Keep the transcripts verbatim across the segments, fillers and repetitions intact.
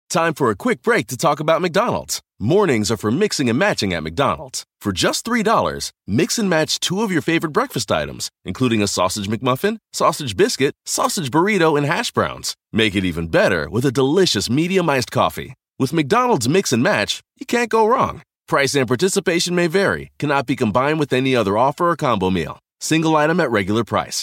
Time for a quick break to talk about McDonald's. Mornings are for mixing and matching at McDonald's. For just three dollars, mix and match two of your favorite breakfast items, including a sausage McMuffin, sausage biscuit, sausage burrito, and hash browns. Make it even better with a delicious medium iced coffee. With McDonald's Mix and Match, you can't go wrong. Price and participation may vary, cannot be combined with any other offer or combo meal. Single item at regular price.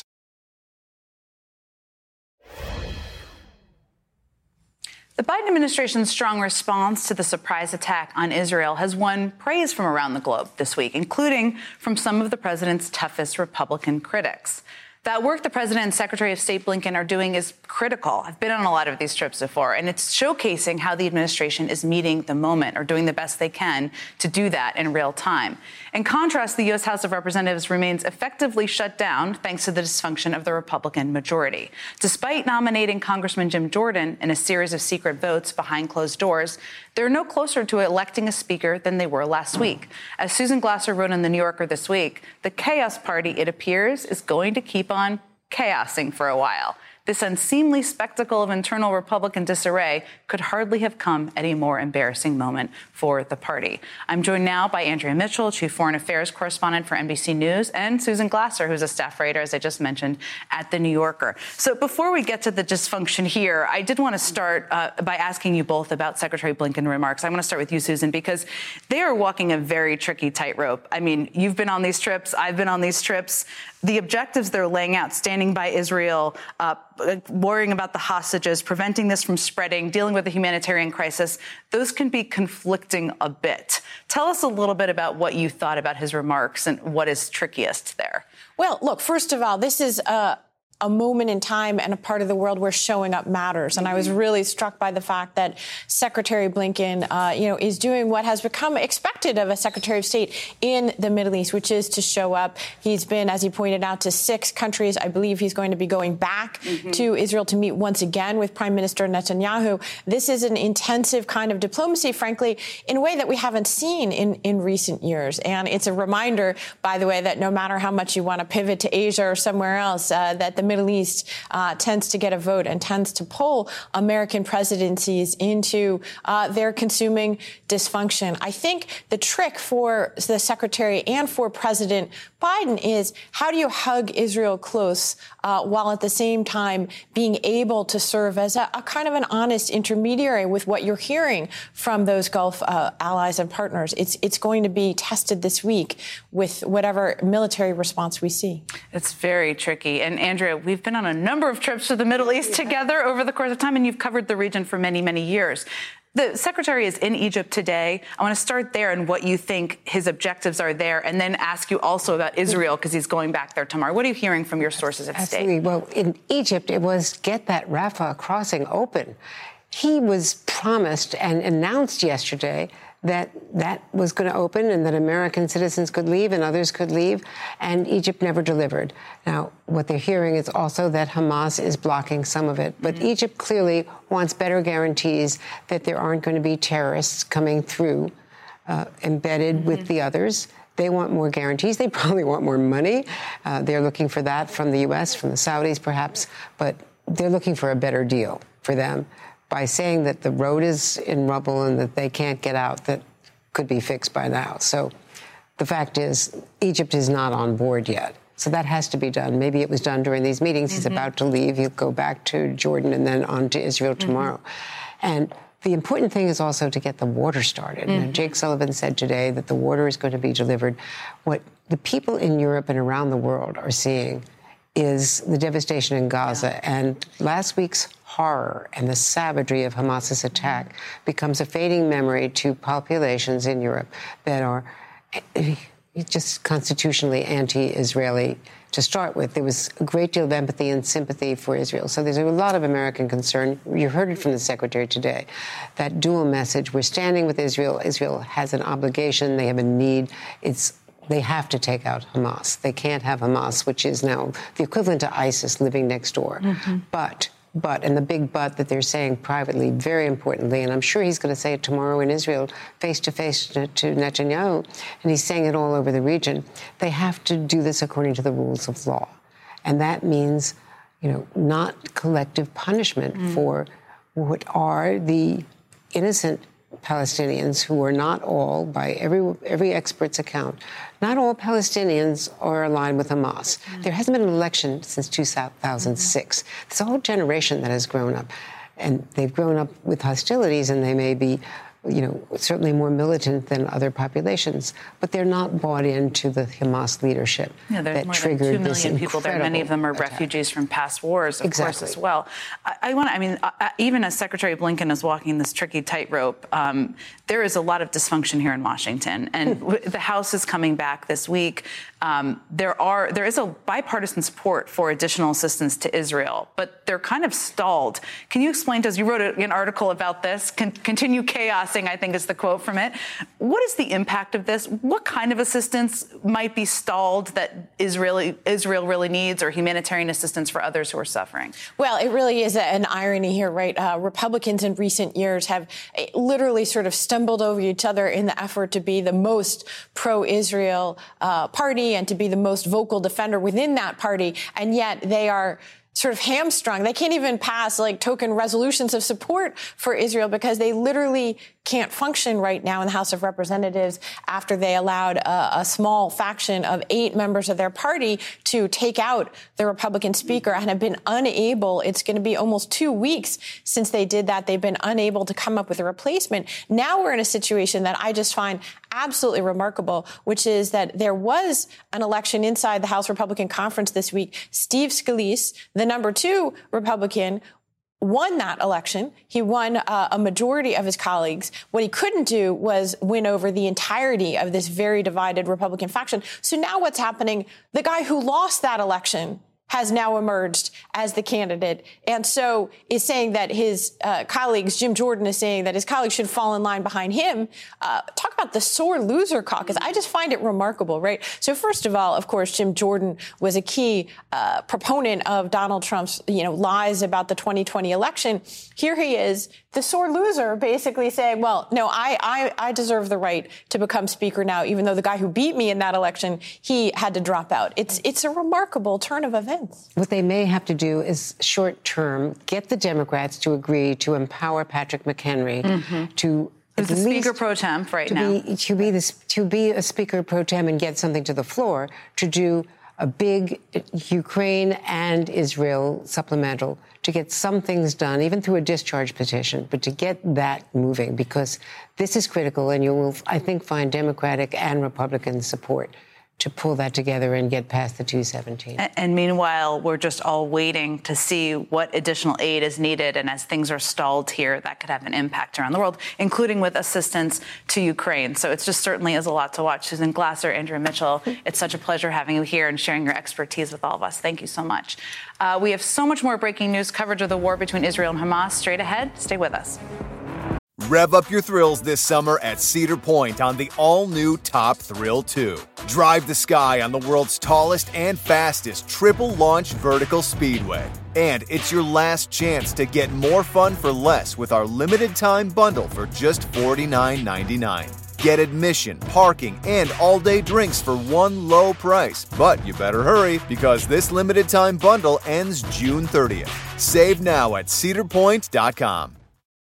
The Biden administration's strong response to the surprise attack on Israel has won praise from around the globe this week, including from some of the president's toughest Republican critics. That work the president and Secretary of State Blinken are doing is critical. I've been on a lot of these trips before, and it's showcasing how the administration is meeting the moment or doing the best they can to do that in real time. In contrast, the U S House of Representatives remains effectively shut down thanks to the dysfunction of the Republican majority. Despite nominating Congressman Jim Jordan in a series of secret votes behind closed doors, they're no closer to electing a speaker than they were last week. As Susan Glasser wrote in The New Yorker this week, the chaos party, it appears, is going to keep on chaosing for a while. This unseemly spectacle of internal Republican disarray could hardly have come at a more embarrassing moment for the party. I'm joined now by Andrea Mitchell, Chief Foreign Affairs Correspondent for N B C News, and Susan Glasser, who's a staff writer, as I just mentioned, at The New Yorker. So before we get to the dysfunction here, I did want to start uh, by asking you both about Secretary Blinken's remarks. I want to start with you, Susan, because they are walking a very tricky tightrope. I mean, you've been on these trips. I've been on these trips. The objectives they're laying out, standing by Israel, uh, worrying about the hostages, preventing this from spreading, dealing with the humanitarian crisis, those can be conflicting a bit. Tell us a little bit about what you thought about his remarks and what is trickiest there. Well, look, first of all, this is a, a moment in time and a part of the world where showing up matters. And I was really struck by the fact that Secretary Blinken, uh, you know, is doing what has become expected of a Secretary of State in the Middle East, which is to show up. He's been, as he pointed out, to six countries. I believe he's going to be going back mm-hmm. to Israel to meet once again with Prime Minister Netanyahu. This is an intensive kind of diplomacy, frankly, in a way that we haven't seen in, in recent years. And it's a reminder, by the way, that no matter how much you want to pivot to Asia or somewhere else, uh, that the Middle East uh, tends to get a vote and tends to pull American presidencies into uh, their consuming dysfunction. I think the trick for the secretary and for President Biden is how do you hug Israel close uh, while at the same time being able to serve as a, a kind of an honest intermediary with what you're hearing from those Gulf uh, allies and partners. It's it's going to be tested this week with whatever military response we see. It's very tricky. And Andrea, we've been on a number of trips to the Middle East together over the course of time, and you've covered the region for many, many years. The secretary is in Egypt today. I want to start there and what you think his objectives are there, and then ask you also about Israel, because he's going back there tomorrow. What are you hearing from your sources at Absolutely. state? Well, in Egypt, it was get that Rafah crossing open. He was promised and announced yesterday that that was going to open and that American citizens could leave and others could leave, and Egypt never delivered. Now, what they're hearing is also that Hamas is blocking some of it. But mm-hmm. Egypt clearly wants better guarantees that there aren't going to be terrorists coming through, uh, embedded mm-hmm. with the others. They want more guarantees. They probably want more money. Uh, they're looking for that from the U S, from the Saudis perhaps, but they're looking for a better deal for them. By saying that the road is in rubble and that they can't get out, that could be fixed by now. So the fact is, Egypt is not on board yet. So that has to be done. Maybe it was done during these meetings. Mm-hmm. He's about to leave. He'll go back to Jordan and then on to Israel tomorrow. Mm-hmm. And the important thing is also to get the water started. Mm-hmm. Now, Jake Sullivan said today that the water is going to be delivered. What the people in Europe and around the world are seeing is the devastation in Gaza. Yeah. And last week's horror and the savagery of Hamas's attack becomes a fading memory to populations in Europe that are just constitutionally anti-Israeli to start with. There was a great deal of empathy and sympathy for Israel. So there's a lot of American concern. You heard it from the secretary today, that dual message. We're standing with Israel. Israel has an obligation. They have a need. It's They have to take out Hamas. They can't have Hamas, which is now the equivalent to ISIS living next door. Mm-hmm. But But, and the big but that they're saying privately, very importantly, and I'm sure he's going to say it tomorrow in Israel, face-to-face to Netanyahu, and he's saying it all over the region, they have to do this according to the rules of law. And that means, you know, not collective punishment mm. for what are the innocent Palestinians who are not all, by every every expert's account, not all Palestinians are aligned with Hamas. Mm-hmm. There hasn't been an election since two thousand six. Mm-hmm. There's a whole generation that has grown up, and they've grown up with hostilities, and they may be, you know, certainly more militant than other populations, but they're not bought into the Hamas leadership yeah, that more triggered than two million this people there. Many of them are attack. refugees from past wars, of exactly. course, as well. I, I want to, I mean, uh, even as Secretary Blinken is walking this tricky tightrope, um, there is a lot of dysfunction here in Washington, and w- the House is coming back this week. Um, there are there is a bipartisan support for additional assistance to Israel, but they're kind of stalled. Can you explain to us? You wrote an article about this. Con- continue chaosing, I think is the quote from it. What is the impact of this? What kind of assistance might be stalled that Israeli, Israel really needs, or humanitarian assistance for others who are suffering? Well, it really is an irony here, right? Uh, Republicans in recent years have literally sort of stumbled over each other in the effort to be the most pro-Israel uh, party and to be the most vocal defender within that party. And yet they are sort of hamstrung. They can't even pass like token resolutions of support for Israel because they literally can't function right now in the House of Representatives after they allowed a, a small faction of eight members of their party to take out the Republican speaker and have been unable. It's going to be almost two weeks since they did that. They've been unable to come up with a replacement. Now we're in a situation that I just find absolutely remarkable, which is that there was an election inside the House Republican Conference this week. Steve Scalise, the number two Republican, won that election. He won uh, a majority of his colleagues. What he couldn't do was win over the entirety of this very divided Republican faction. So now what's happening? The guy who lost that election has now emerged as the candidate, and so is saying that his uh, colleagues, Jim Jordan is saying that his colleagues should fall in line behind him. Uh, talk about the sore loser caucus. I just find it remarkable, right? So first of all, of course, Jim Jordan was a key uh, proponent of Donald Trump's, you know, lies about the twenty twenty election. Here he is, the sore loser, basically saying, well, no, I, I, I deserve the right to become speaker now, even though the guy who beat me in that election, he had to drop out. It's, it's a remarkable turn of events. What they may have to do is short-term get the Democrats to agree to empower Patrick McHenry mm-hmm. to Who's the speaker pro tem right to now. Be, to, be this, to be a speaker pro tem and get something to the floor, to do a big Ukraine and Israel supplemental, to get some things done, even through a discharge petition, but to get that moving, because this is critical, and you will, I think, find Democratic and Republican support to pull that together and get past the two seventeen. And, and meanwhile, we're just all waiting to see what additional aid is needed. And as things are stalled here, that could have an impact around the world, including with assistance to Ukraine. So it's just certainly is a lot to watch. Susan Glasser, Andrea Mitchell, it's such a pleasure having you here and sharing your expertise with all of us. Thank you so much. Uh, we have so much more breaking news coverage of the war between Israel and Hamas straight ahead. Stay with us. Rev up your thrills this summer at Cedar Point on the all-new Top Thrill two. Drive the sky on the world's tallest and fastest triple-launch vertical speedway. And it's your last chance to get more fun for less with our limited-time bundle for just forty-nine ninety-nine. Get admission, parking, and all-day drinks for one low price. But you better hurry, because this limited-time bundle ends June thirtieth. Save now at cedar point dot com.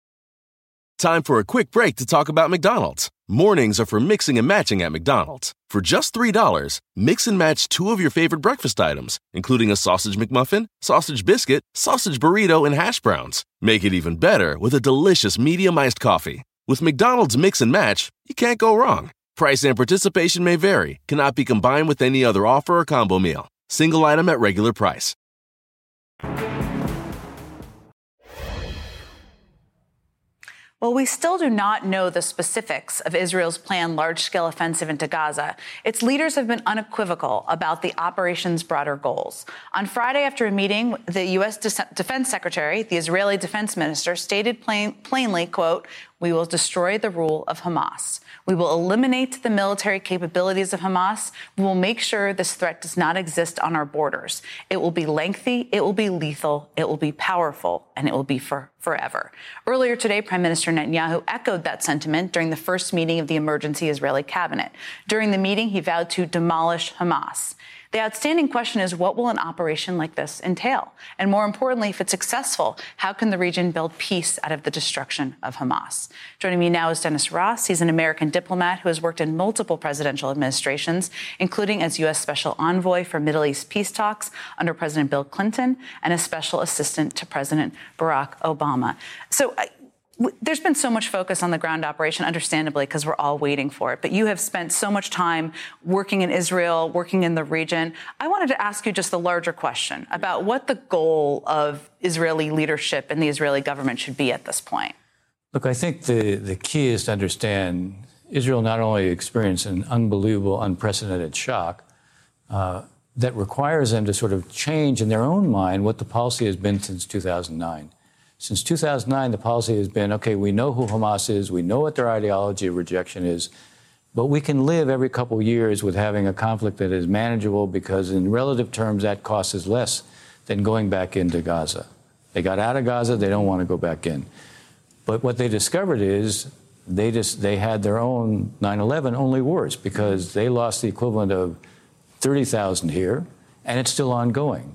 Time for a quick break to talk about McDonald's. Mornings are for mixing and matching at McDonald's. For just three dollars, mix and match two of your favorite breakfast items, including a sausage McMuffin, sausage biscuit, sausage burrito, and hash browns. Make it even better with a delicious medium iced coffee. With McDonald's Mix and Match, you can't go wrong. Price and participation may vary, cannot be combined with any other offer or combo meal. Single item at regular price. Well, we still do not know the specifics of Israel's planned large-scale offensive into Gaza. Its leaders have been unequivocal about the operation's broader goals. On Friday, after a meeting, the U S Defense Secretary, the Israeli Defense Minister, stated plain, plainly, quote, "We will destroy the rule of Hamas. We will eliminate the military capabilities of Hamas. We will make sure this threat does not exist on our borders. It will be lengthy, it will be lethal, it will be powerful, and it will be for forever." Earlier today, Prime Minister Netanyahu echoed that sentiment during the first meeting of the emergency Israeli cabinet. During the meeting, he vowed to demolish Hamas. The outstanding question is, what will an operation like this entail? And more importantly, if it's successful, how can the region build peace out of the destruction of Hamas? Joining me now is Dennis Ross. He's an American diplomat who has worked in multiple presidential administrations, including as U S Special Envoy for Middle East peace talks under President Bill Clinton and a special assistant to President Barack Obama. So uh, w- there's been so much focus on the ground operation, understandably, because we're all waiting for it. But you have spent so much time working in Israel, working in the region. I wanted to ask you just the larger question about what the goal of Israeli leadership and the Israeli government should be at this point. Look, I think the, the key is to understand Israel not only experienced an unbelievable, unprecedented shock uh, that requires them to sort of change in their own mind what the policy has been since two thousand nine. Since two thousand nine, the policy has been, okay, we know who Hamas is, we know what their ideology of rejection is, but we can live every couple of years with having a conflict that is manageable because in relative terms, that cost is less than going back into Gaza. They got out of Gaza, they don't want to go back in. But what they discovered is they just they had their own nine eleven, only worse, because they lost the equivalent of thirty thousand here, and it's still ongoing.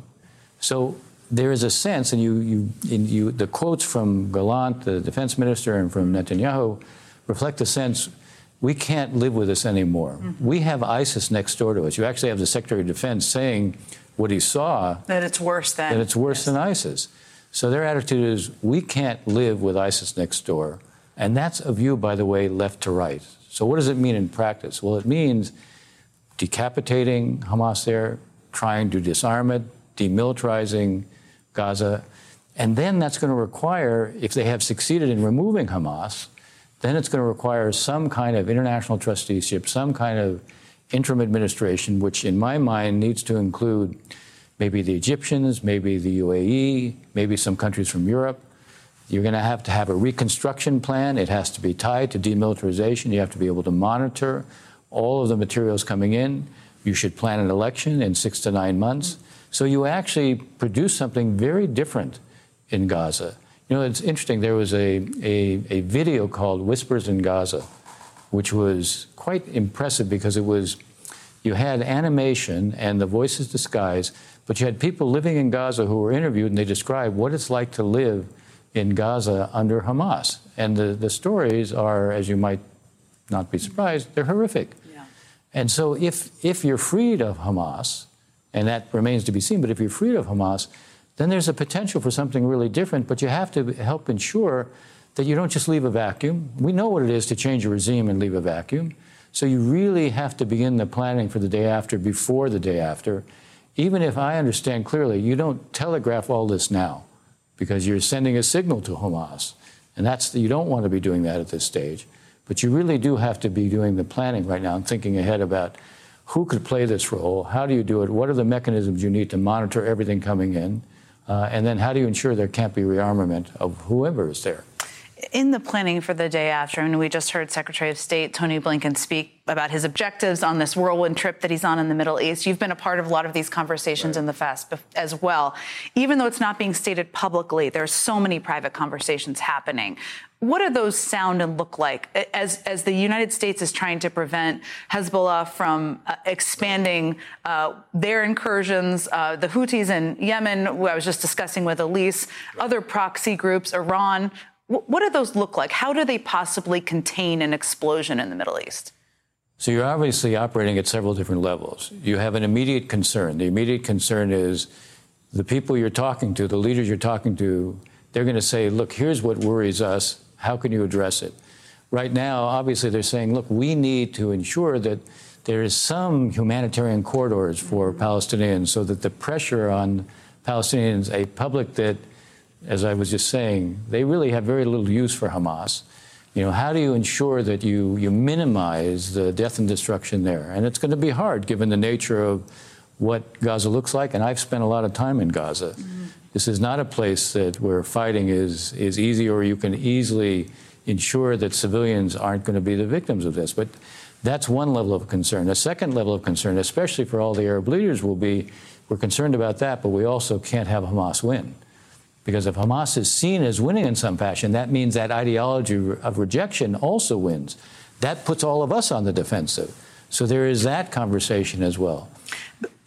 So there is a sense, and you, you, in you, the quotes from Gallant, the defense minister, and from Netanyahu reflect the sense we can't live with this anymore. Mm-hmm. We have ISIS next door to us. You actually have the Secretary of Defense saying what he saw. That it's worse than. That it's worse yes. than ISIS. So their attitude is we can't live with ISIS next door. And that's a view, by the way, left to right. So what does it mean in practice? Well, it means decapitating Hamas there, trying to disarm it, demilitarizing Gaza. And then that's going to require, if they have succeeded in removing Hamas, then it's going to require some kind of international trusteeship, some kind of interim administration, which in my mind needs to include maybe the Egyptians, maybe the U A E, maybe some countries from Europe. You're going to have to have a reconstruction plan. It has to be tied to demilitarization. You have to be able to monitor all of the materials coming in. You should plan an election in six to nine months. So you actually produce something very different in Gaza. You know, it's interesting. There was a, a, a video called Whispers in Gaza, which was quite impressive because it was, you had animation and the voices disguised, but you had people living in Gaza who were interviewed, and they described what it's like to live in Gaza under Hamas. And the, the stories are, as you might not be surprised, they're horrific. Yeah. And so if, if you're freed of Hamas, and that remains to be seen, but if you're freed of Hamas, then there's a potential for something really different, but you have to help ensure that you don't just leave a vacuum. We know what it is to change a regime and leave a vacuum. So you really have to begin the planning for the day after before the day after. Even if I understand clearly, you don't telegraph all this now because you're sending a signal to Hamas. And that's, you don't want to be doing that at this stage. But you really do have to be doing the planning right now and thinking ahead about who could play this role, how do you do it, what are the mechanisms you need to monitor everything coming in, uh, and then how do you ensure there can't be rearmament of whoever is there. In the planning for the day after, and we just heard Secretary of State Tony Blinken speak about his objectives on this whirlwind trip that he's on in the Middle East. You've been a part of a lot of these conversations right. in the past as well. Even though it's not being stated publicly, there's so many private conversations happening. What do those sound and look like as, as the United States is trying to prevent Hezbollah from uh, expanding uh, their incursions, uh, the Houthis in Yemen, who I was just discussing with Elise, other proxy groups, Iran? What do those look like? How do they possibly contain an explosion in the Middle East? So you're obviously operating at several different levels. You have an immediate concern. The immediate concern is the people you're talking to, the leaders you're talking to, they're going to say, look, here's what worries us. How can you address it? Right now, obviously, they're saying, look, we need to ensure that there is some humanitarian corridors for Palestinians so that the pressure on Palestinians, a public that, as I was just saying, they really have very little use for Hamas. You know, how do you ensure that you, you minimize the death and destruction there? And it's going to be hard given the nature of what Gaza looks like. And I've spent a lot of time in Gaza. Mm-hmm. This is not a place that where fighting is, is easy or you can easily ensure that civilians aren't going to be the victims of this. But that's one level of concern. A second level of concern, especially for all the Arab leaders, will be we're concerned about that, but we also can't have Hamas win. Because if Hamas is seen as winning in some fashion, that means that ideology of rejection also wins. That puts all of us on the defensive. So there is that conversation as well.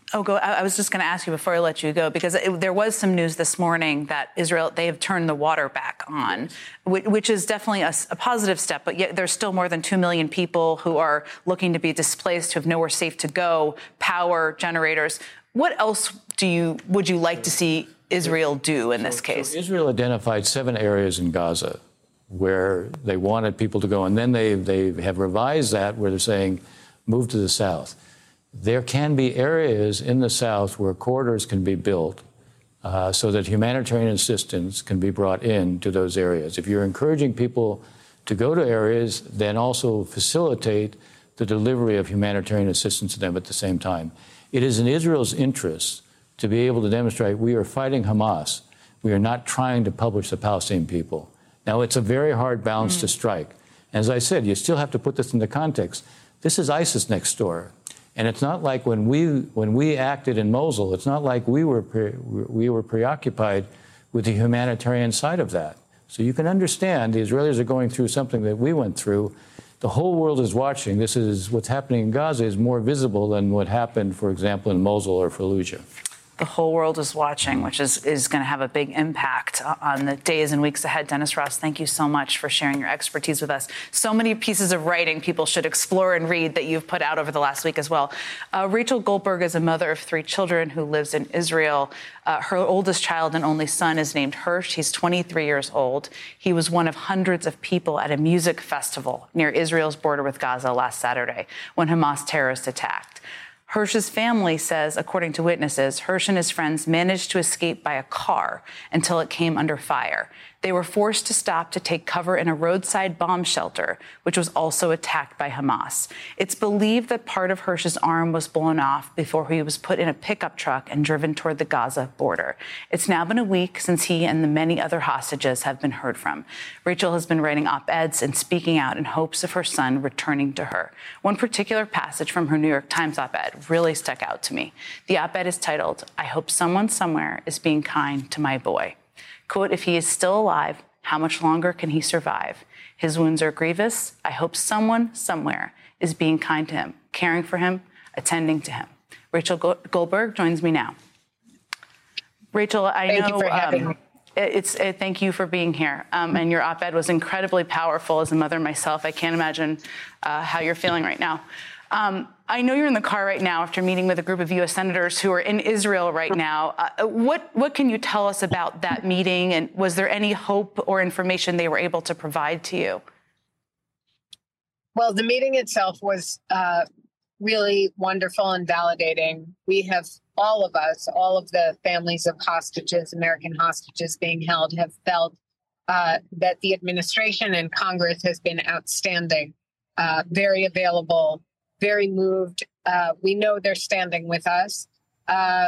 Oh, go. I was just going to ask you before I let you go, because it, there was some news this morning that Israel, they have turned the water back on, which, which is definitely a, a positive step. But yet there's still more than two million people who are looking to be displaced, who have nowhere safe to go, power, generators. What else do you would you like to see Israel do in this so, case? So Israel identified seven areas in Gaza where they wanted people to go. And then they, they have revised that where they're saying, move to the south. There can be areas in the south where corridors can be built uh, so that humanitarian assistance can be brought in to those areas. If you're encouraging people to go to areas, then also facilitate the delivery of humanitarian assistance to them at the same time. It is in Israel's interest to be able to demonstrate we are fighting Hamas. We are not trying to publish the Palestinian people. Now, it's a very hard balance mm. to strike. As I said, you still have to put this into context. This is ISIS next door. And it's not like when we when we acted in Mosul, it's not like we were pre, we were preoccupied with the humanitarian side of that. So you can understand the Israelis are going through something that we went through. The whole world is watching. This is what's happening in Gaza is more visible than what happened, for example, in Mosul or Fallujah. The whole world is watching, which is, is going to have a big impact on the days and weeks ahead. Dennis Ross, thank you so much for sharing your expertise with us. So many pieces of writing people should explore and read that you've put out over the last week as well. Uh, Rachel Goldberg is a mother of three children who lives in Israel. Uh, her oldest child and only son is named Hirsch. He's twenty-three years old. He was one of hundreds of people at a music festival near Israel's border with Gaza last Saturday when Hamas terrorists attacked. Hirsch's family says, according to witnesses, Hirsch and his friends managed to escape by a car until it came under fire. They were forced to stop to take cover in a roadside bomb shelter, which was also attacked by Hamas. It's believed that part of Hirsch's arm was blown off before he was put in a pickup truck and driven toward the Gaza border. It's now been a week since he and the many other hostages have been heard from. Rachel has been writing op-eds and speaking out in hopes of her son returning to her. One particular passage from her New York Times op-ed really stuck out to me. The op-ed is titled, "I hope someone somewhere is being kind to my boy." Quote, "If he is still alive, how much longer can he survive? His wounds are grievous. I hope someone somewhere is being kind to him, caring for him, attending to him." Rachel Goldberg joins me now. Rachel, I thank know you for having um, me. It's uh, thank you for being here. Um, and your op-ed was incredibly powerful. As a mother myself, I can't imagine uh, how you're feeling right now. Um, I know you're in the car right now after meeting with a group of U S senators who are in Israel right now. Uh, what what can you tell us about that meeting? And was there any hope or information they were able to provide to you? Well, the meeting itself was uh, really wonderful and validating. We have, all of us, all of the families of hostages, American hostages being held, have felt uh, that the administration and Congress has been outstanding, uh, very available, very moved. Uh, we know they're standing with us. Uh,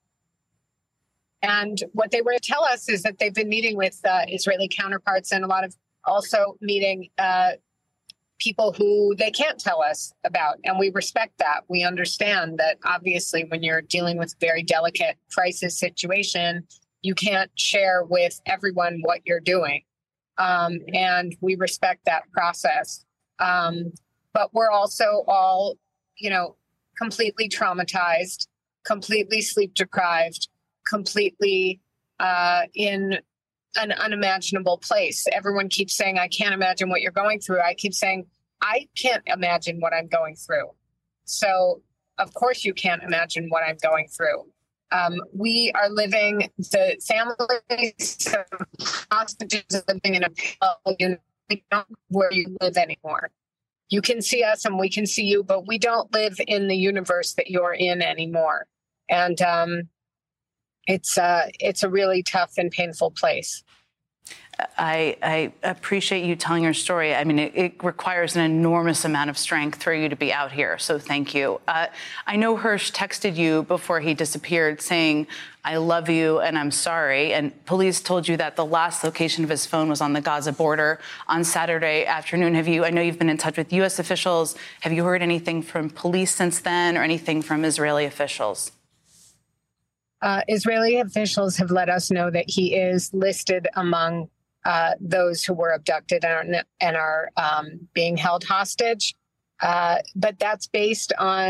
and what they were to tell us is that they've been meeting with uh, Israeli counterparts and a lot of also meeting uh, people who they can't tell us about. And we respect that. We understand that obviously when you're dealing with a very delicate crisis situation, you can't share with everyone what you're doing. Um, and we respect that process. Um, But we're also all, you know, completely traumatized, completely sleep deprived, completely uh, in an unimaginable place. Everyone keeps saying, I can't imagine what you're going through. I keep saying, I can't imagine what I'm going through. So, of course, you can't imagine what I'm going through. Um, we are living, the families of hostages are living in a unit where you live anymore. You can see us and we can see you, but we don't live in the universe that you're in anymore. And um, it's uh, it's a really tough and painful place. I, I appreciate you telling your story. I mean, it, it requires an enormous amount of strength for you to be out here. So thank you. Uh, I know Hirsch texted you before he disappeared saying, I love you and I'm sorry. And police told you that the last location of his phone was on the Gaza border on Saturday afternoon. Have you, I know you've been in touch with U S officials. Have you heard anything from police since then or anything from Israeli officials? Uh, Israeli officials have let us know that he is listed among Uh, those who were abducted and are, and are um, being held hostage. Uh, but that's based on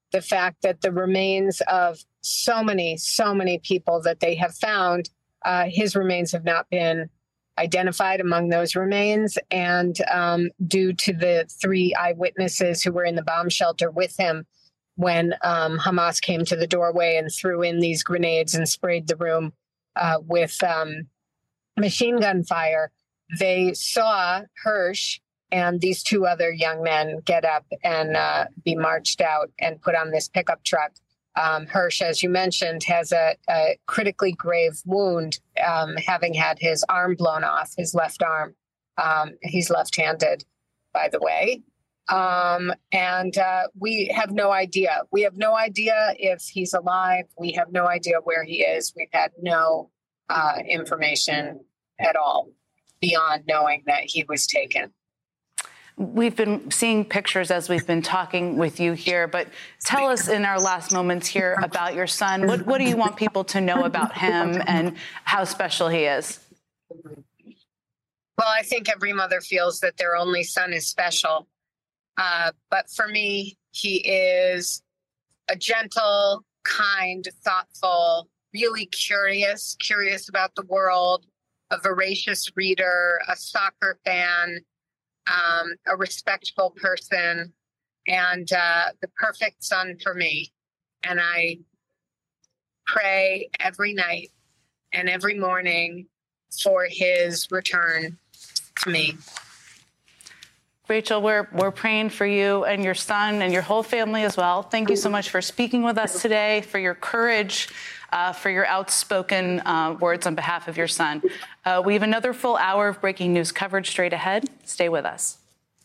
the fact that the remains of so many, so many people that they have found, uh, his remains have not been identified among those remains. And um, due to the three eyewitnesses who were in the bomb shelter with him when um, Hamas came to the doorway and threw in these grenades and sprayed the room uh, with um, machine gun fire, they saw Hersh and these two other young men get up and uh, be marched out and put on this pickup truck. Um, Hersh, as you mentioned, has a, a critically grave wound, um, having had his arm blown off, his left arm. Um, he's left-handed, by the way. Um, and uh, we have no idea. We have no idea if he's alive. We have no idea where he is. We've had no uh, information at all beyond knowing that he was taken. We've been seeing pictures as we've been talking with you here, but tell us in our last moments here about your son. What, what do you want people to know about him and how special he is? Well, I think every mother feels that their only son is special. Uh, but for me, he is a gentle, kind, thoughtful, really curious, curious about the world, a voracious reader, a soccer fan, Um, a respectful person, and uh, the perfect son for me. And I pray every night and every morning for his return to me. Rachel, we're we're praying for you and your son and your whole family as well. Thank you so much for speaking with us today, for your courage, uh, for your outspoken uh, words on behalf of your son. Uh, we have another full hour of breaking news coverage straight ahead. Stay with us.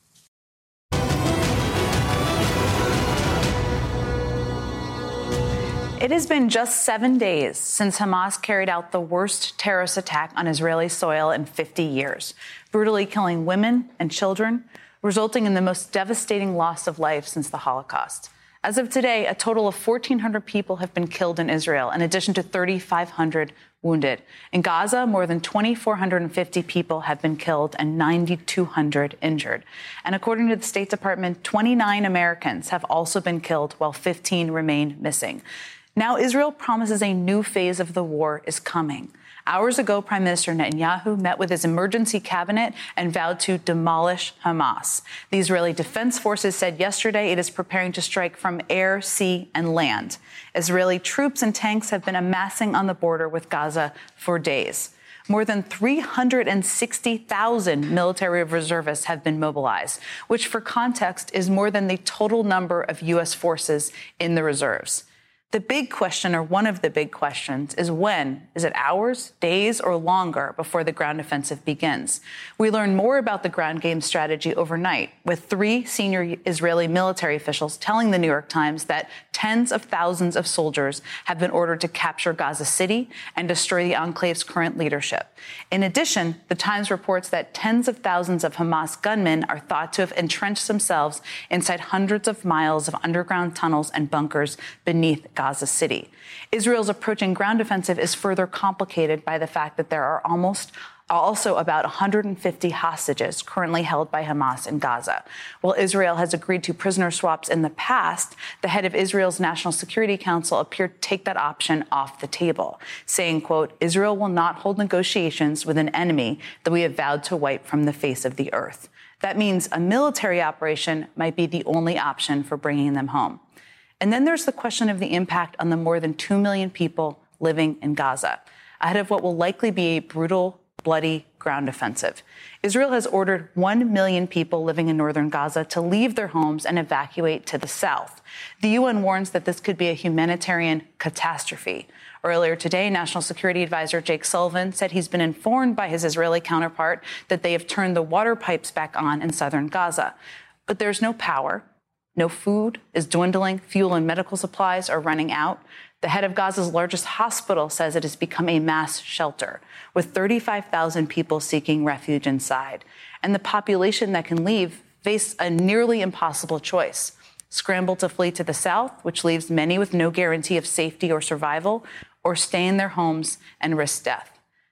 It has been just seven days since Hamas carried out the worst terrorist attack on Israeli soil in fifty years, brutally killing women and children, resulting in the most devastating loss of life since the Holocaust. As of today, a total of fourteen hundred people have been killed in Israel, in addition to three thousand five hundred wounded. In Gaza, more than two thousand four hundred fifty people have been killed and nine thousand two hundred injured. And according to the State Department, twenty-nine Americans have also been killed, while fifteen remain missing. Now, Israel promises a new phase of the war is coming. Hours ago, Prime Minister Netanyahu met with his emergency cabinet and vowed to demolish Hamas. The Israeli Defense Forces said yesterday it is preparing to strike from air, sea, and land. Israeli troops and tanks have been amassing on the border with Gaza for days. More than three hundred sixty thousand military reservists have been mobilized, which, for context, is more than the total number of U S forces in the reserves. The big question, or one of the big questions, is when? Is it hours, days, or longer before the ground offensive begins? We learned more about the ground game strategy overnight, with three senior Israeli military officials telling the New York Times that tens of thousands of soldiers have been ordered to capture Gaza City and destroy the enclave's current leadership. In addition, the Times reports that tens of thousands of Hamas gunmen are thought to have entrenched themselves inside hundreds of miles of underground tunnels and bunkers beneath Gaza City. Israel's approaching ground offensive is further complicated by the fact that there are almost also about one hundred fifty hostages currently held by Hamas in Gaza. While Israel has agreed to prisoner swaps in the past, the head of Israel's National Security Council appeared to take that option off the table, saying, quote, Israel will not hold negotiations with an enemy that we have vowed to wipe from the face of the earth. That means a military operation might be the only option for bringing them home. And then there's the question of the impact on the more than two million people living in Gaza, ahead of what will likely be a brutal, bloody ground offensive. Israel has ordered one million people living in northern Gaza to leave their homes and evacuate to the south. The U N warns that this could be a humanitarian catastrophe. Earlier today, National Security Advisor Jake Sullivan said he's been informed by his Israeli counterpart that they have turned the water pipes back on in southern Gaza. But there's no power. No food is dwindling. Fuel and medical supplies are running out. The head of Gaza's largest hospital says it has become a mass shelter, with thirty-five thousand people seeking refuge inside. And the population that can leave face a nearly impossible choice: scramble to flee to the south, which leaves many with no guarantee of safety or survival, or stay in their homes and risk death.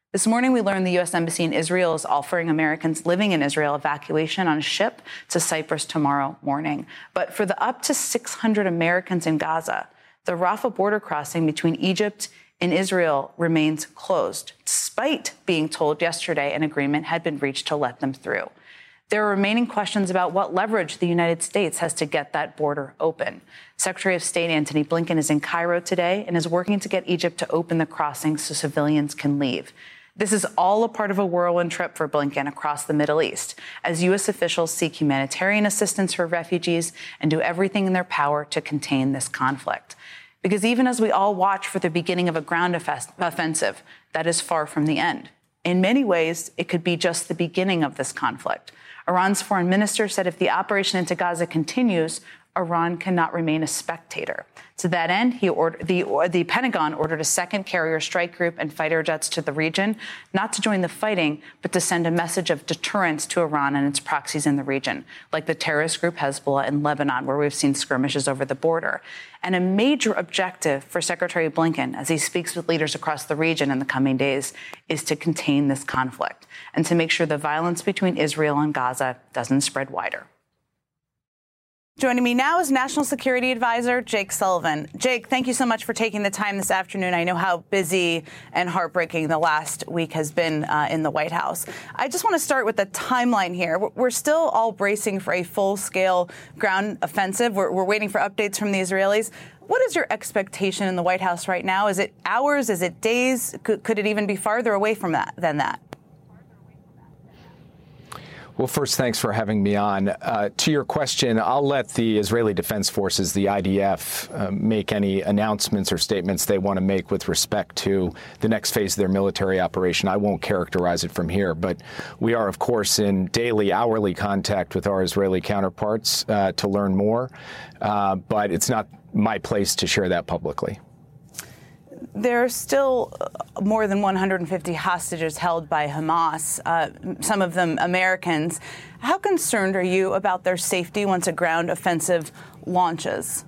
This morning, we learned the U S Embassy in Israel is offering Americans living in Israel evacuation on a ship to Cyprus tomorrow morning. But for the up to six hundred Americans in Gaza, the Rafah border crossing between Egypt and Israel remains closed, despite being told yesterday an agreement had been reached to let them through. There are remaining questions about what leverage the United States has to get that border open. Secretary of State Antony Blinken is in Cairo today and is working to get Egypt to open the crossing so civilians can leave. This is all a part of a whirlwind trip for Blinken across the Middle East, as U S officials seek humanitarian assistance for refugees and do everything in their power to contain this conflict. Because even as we all watch for the beginning of a ground offensive, that is far from the end. In many ways, it could be just the beginning of this conflict. Iran's foreign minister said if the operation into Gaza continues, Iran cannot remain a spectator. To that end, he ordered, the, the Pentagon ordered a second carrier strike group and fighter jets to the region, not to join the fighting, but to send a message of deterrence to Iran and its proxies in the region, like the terrorist group Hezbollah in Lebanon, where we've seen skirmishes over the border. And a major objective for Secretary Blinken, as he speaks with leaders across the region in the coming days, is to contain this conflict and to make sure the violence between Israel and Gaza doesn't spread wider. Joining me now is National Security Advisor Jake Sullivan. Jake, thank you so much for taking the time this afternoon. I know how busy and heartbreaking the last week has been uh, in the White House. I just want to start with the timeline here. We're still all bracing for a full-scale ground offensive. We're, we're waiting for updates from the Israelis. What is your expectation in the White House right now? Is it hours? Is it days? Could, could it even be farther away from that than that? Well, first, thanks for having me on. Uh, to your question, I'll let the Israeli Defense Forces, the I D F, uh, make any announcements or statements they want to make with respect to the next phase of their military operation. I won't characterize it from here, but we are, of course, in daily, hourly contact with our Israeli counterparts uh, to learn more, uh, but it's not my place to share that publicly. There are still more than one hundred fifty hostages held by Hamas, uh, some of them Americans. How concerned are you about their safety once a ground offensive launches?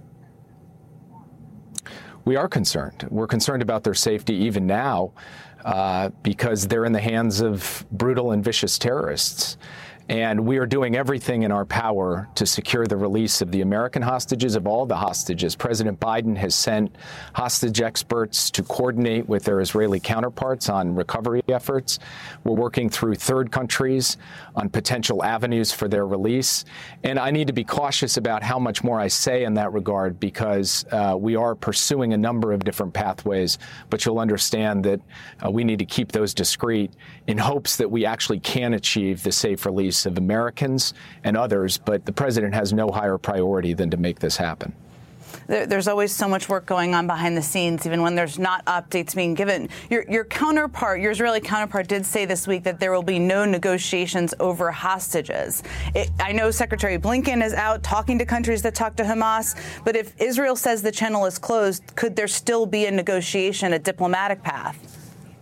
We are concerned. We're concerned about their safety even now uh, because they're in the hands of brutal and vicious terrorists. And we are doing everything in our power to secure the release of the American hostages, of all the hostages. President Biden has sent hostage experts to coordinate with their Israeli counterparts on recovery efforts. We're working through third countries on potential avenues for their release. And I need to be cautious about how much more I say in that regard because uh, we are pursuing a number of different pathways. But you'll understand that uh, we need to keep those discreet in hopes that we actually can achieve the safe release of Americans and others, but the president has no higher priority than to make this happen. There's always so much work going on behind the scenes, even when there's not updates being given. Your, your counterpart, your Israeli counterpart, did say this week that there will be no negotiations over hostages. It, I know Secretary Blinken is out talking to countries that talk to Hamas, but if Israel says the channel is closed, could there still be a negotiation, a diplomatic path?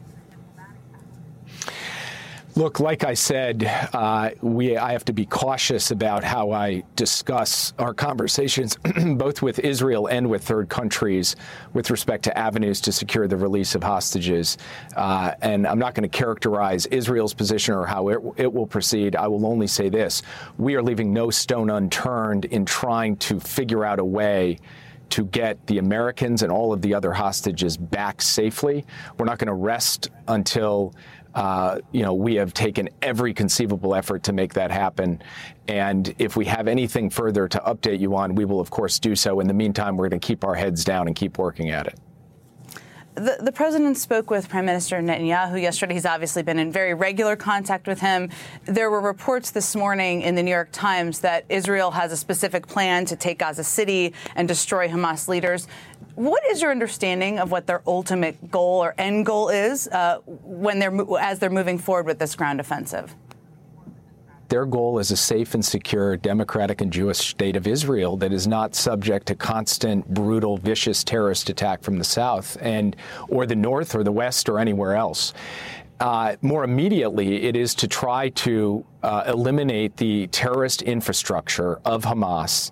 Look, like I said, uh, we I have to be cautious about how I discuss our conversations, both with Israel and with third countries, with respect to avenues to secure the release of hostages. Uh, and I'm not going to characterize Israel's position or how it, it will proceed. I will only say this. We are leaving no stone unturned in trying to figure out a way to get the Americans and all of the other hostages back safely. We're not going to rest until Uh, you know, we have taken every conceivable effort to make that happen. And if we have anything further to update you on, we will, of course, do so. In the meantime, we're going to keep our heads down and keep working at it. The, the president spoke with Prime Minister Netanyahu yesterday. He's obviously been in very regular contact with him. There were reports this morning in the New York Times that Israel has a specific plan to take Gaza City and destroy Hamas leaders. What is your understanding of what their ultimate goal or end goal is uh, when they're as they're moving forward with this ground offensive? Their goal is a safe and secure democratic and Jewish state of Israel that is not subject to constant, brutal, vicious terrorist attack from the south and or the north or the west or anywhere else. Uh, more immediately, it is to try to uh, eliminate the terrorist infrastructure of Hamas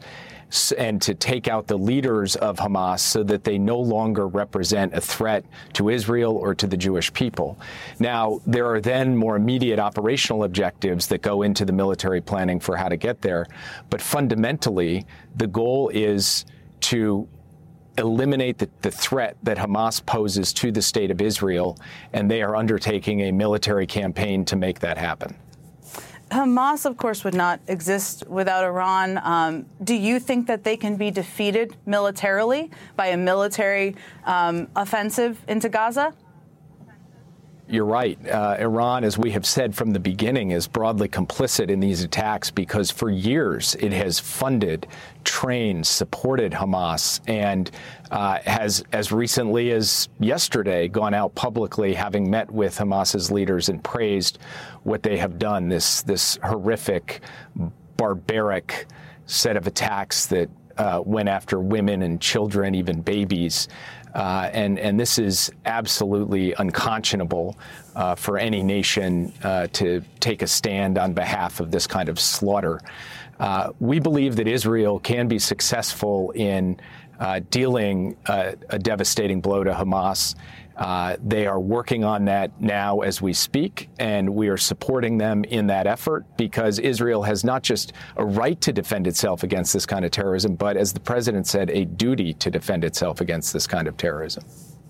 and to take out the leaders of Hamas so that they no longer represent a threat to Israel or to the Jewish people. Now, there are then more immediate operational objectives that go into the military planning for how to get there. But fundamentally, the goal is to eliminate the, the threat that Hamas poses to the state of Israel, and they are undertaking a military campaign to make that happen. Hamas, of course, would not exist without Iran. Um, do you think that they can be defeated militarily by a military um, offensive into Gaza? You're right. Uh, Iran, as we have said from the beginning, is broadly complicit in these attacks because for years it has funded, trained, supported Hamas, and uh, has, as recently as yesterday, gone out publicly, having met with Hamas's leaders and praised what they have done, this, this horrific, barbaric set of attacks that uh, went after women and children, even babies. Uh, and, and this is absolutely unconscionable uh, for any nation uh, to take a stand on behalf of this kind of slaughter. Uh, we believe that Israel can be successful in uh, dealing uh, a devastating blow to Hamas. Uh, they are working on that now as we speak, and we are supporting them in that effort because Israel has not just a right to defend itself against this kind of terrorism, but, as the president said, a duty to defend itself against this kind of terrorism.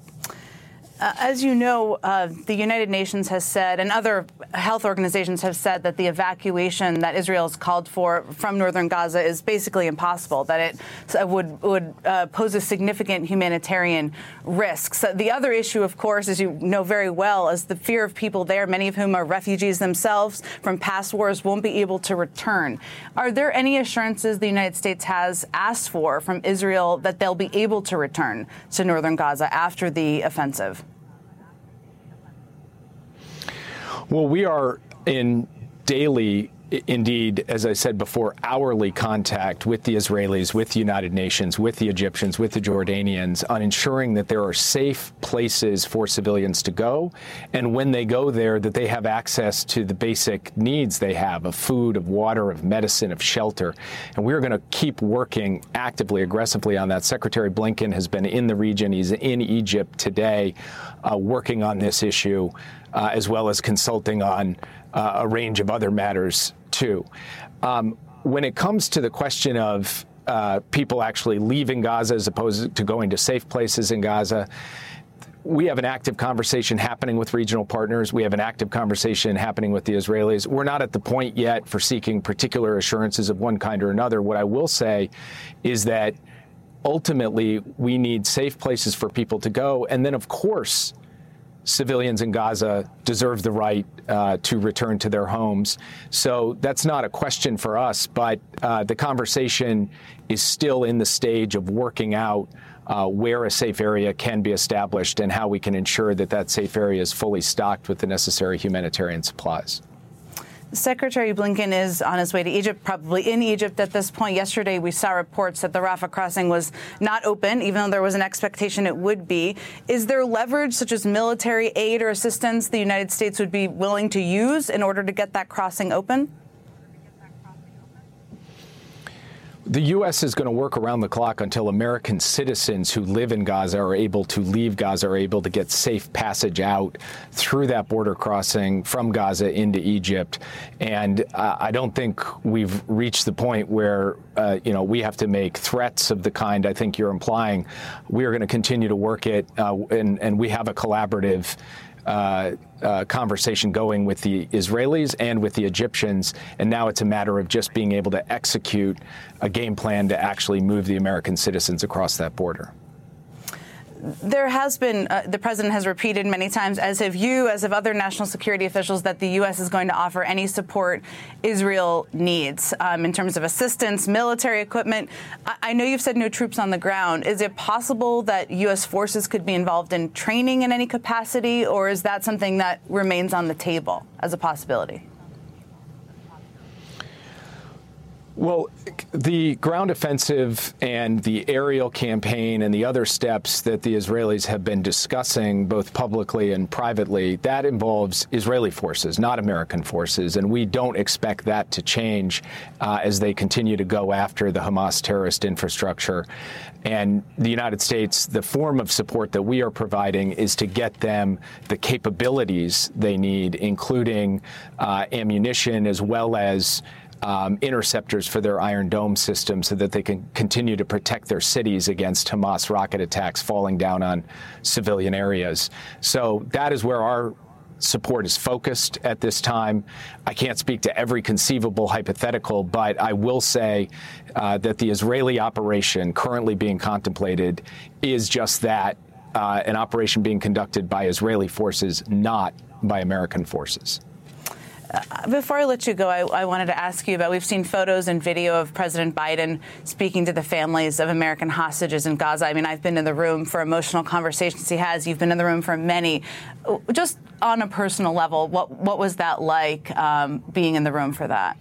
Uh, as you know, uh, the United Nations has said, and other health organizations have said, that the evacuation that Israel has called for from northern Gaza is basically impossible, that it uh, would would uh, pose a significant humanitarian risk. So the other issue, of course, as you know very well, is the fear of people there, many of whom are refugees themselves from past wars, won't be able to return. Are there any assurances the United States has asked for from Israel that they'll be able to return to northern Gaza after the offensive? Well, we are in daily, indeed, as I said before, hourly contact with the Israelis, with the United Nations, with the Egyptians, with the Jordanians on ensuring that there are safe places for civilians to go. And when they go there, that they have access to the basic needs they have of food, of water, of medicine, of shelter. And we're going to keep working actively, aggressively on that. Secretary Blinken has been in the region. He's in Egypt today uh, working on this issue. Uh, as well as consulting on uh, a range of other matters, too. Um, when it comes to the question of uh, people actually leaving Gaza as opposed to going to safe places in Gaza, we have an active conversation happening with regional partners. We have an active conversation happening with the Israelis. We're not at the point yet for seeking particular assurances of one kind or another. What I will say is that ultimately we need safe places for people to go. And then, of course, civilians in Gaza deserve the right uh, to return to their homes. So that's not a question for us, but uh, the conversation is still in the stage of working out uh, where a safe area can be established and how we can ensure that that safe area is fully stocked with the necessary humanitarian supplies. Secretary Blinken is on his way to Egypt, probably in Egypt at this point. Yesterday, we saw reports that the Rafah crossing was not open, even though there was an expectation it would be. Is there leverage, such as military aid or assistance, the United States would be willing to use in order to get that crossing open? The U S is going to work around the clock until American citizens who live in Gaza are able to leave Gaza, are able to get safe passage out through that border crossing from Gaza into Egypt. And uh, I don't think we've reached the point where, uh, you know, we have to make threats of the kind I think you're implying. We are going to continue to work it, uh, and, and we have a collaborative Uh, uh, conversation going with the Israelis and with the Egyptians, and now it's a matter of just being able to execute a game plan to actually move the American citizens across that border. There has been, uh, the president has repeated many times, as have you, as have other national security officials, that the U S is going to offer any support Israel needs um, in terms of assistance, military equipment. I-, I know you've said no troops on the ground. Is it possible that U S forces could be involved in training in any capacity, or is that something that remains on the table as a possibility? Well, the ground offensive and the aerial campaign and the other steps that the Israelis have been discussing, both publicly and privately, that involves Israeli forces, not American forces. And we don't expect that to change uh, as they continue to go after the Hamas terrorist infrastructure. And the United States, the form of support that we are providing is to get them the capabilities they need, including uh, ammunition as well as Um, interceptors for their Iron Dome system so that they can continue to protect their cities against Hamas rocket attacks falling down on civilian areas. So that is where our support is focused at this time. I can't speak to every conceivable hypothetical, but I will say uh, that the Israeli operation currently being contemplated is just that, uh, an operation being conducted by Israeli forces, not by American forces. Uh, before I let you go, I, I wanted to ask you about, we've seen photos and video of President Biden speaking to the families of American hostages in Gaza. I mean, I've been in the room for emotional conversations he has. You've been in the room for many. Just on a personal level, what, what was that like, um, being in the room for that?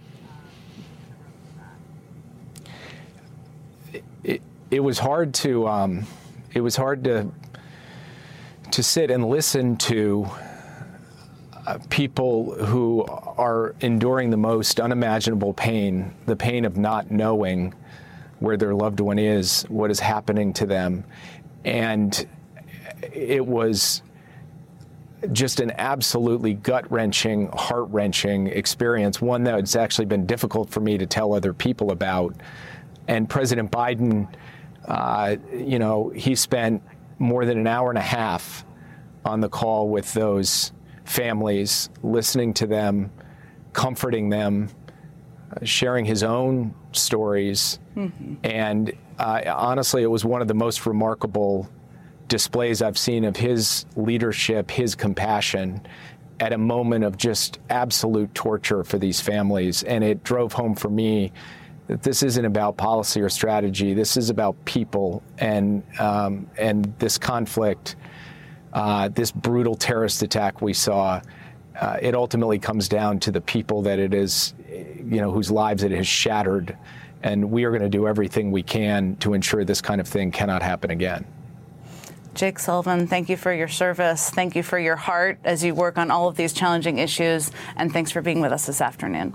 It, it was hard to, um, it was hard to, to sit and listen to Uh, people who are enduring the most unimaginable pain, the pain of not knowing where their loved one is, what is happening to them. And it was just an absolutely gut-wrenching, heart-wrenching experience, one that's actually been difficult for me to tell other people about. And President Biden, uh, you know, he spent more than an hour and a half on the call with those families, listening to them, comforting them, uh, sharing his own stories. Mm-hmm. And uh, honestly, it was one of the most remarkable displays I've seen of his leadership, his compassion at a moment of just absolute torture for these families. And it drove home for me that this isn't about policy or strategy. This is about people, and um, and this conflict. Uh, this brutal terrorist attack we saw, uh, it ultimately comes down to the people that it is, you know, whose lives it has shattered. And we are going to do everything we can to ensure this kind of thing cannot happen again. Jake Sullivan, thank you for your service. Thank you for your heart as you work on all of these challenging issues. And thanks for being with us this afternoon.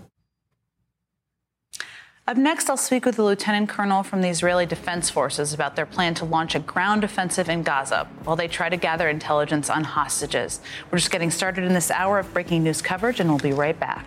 Up next, I'll speak with the lieutenant colonel from the Israeli Defense Forces about their plan to launch a ground offensive in Gaza while they try to gather intelligence on hostages. We're just getting started in this hour of breaking news coverage, and we'll be right back.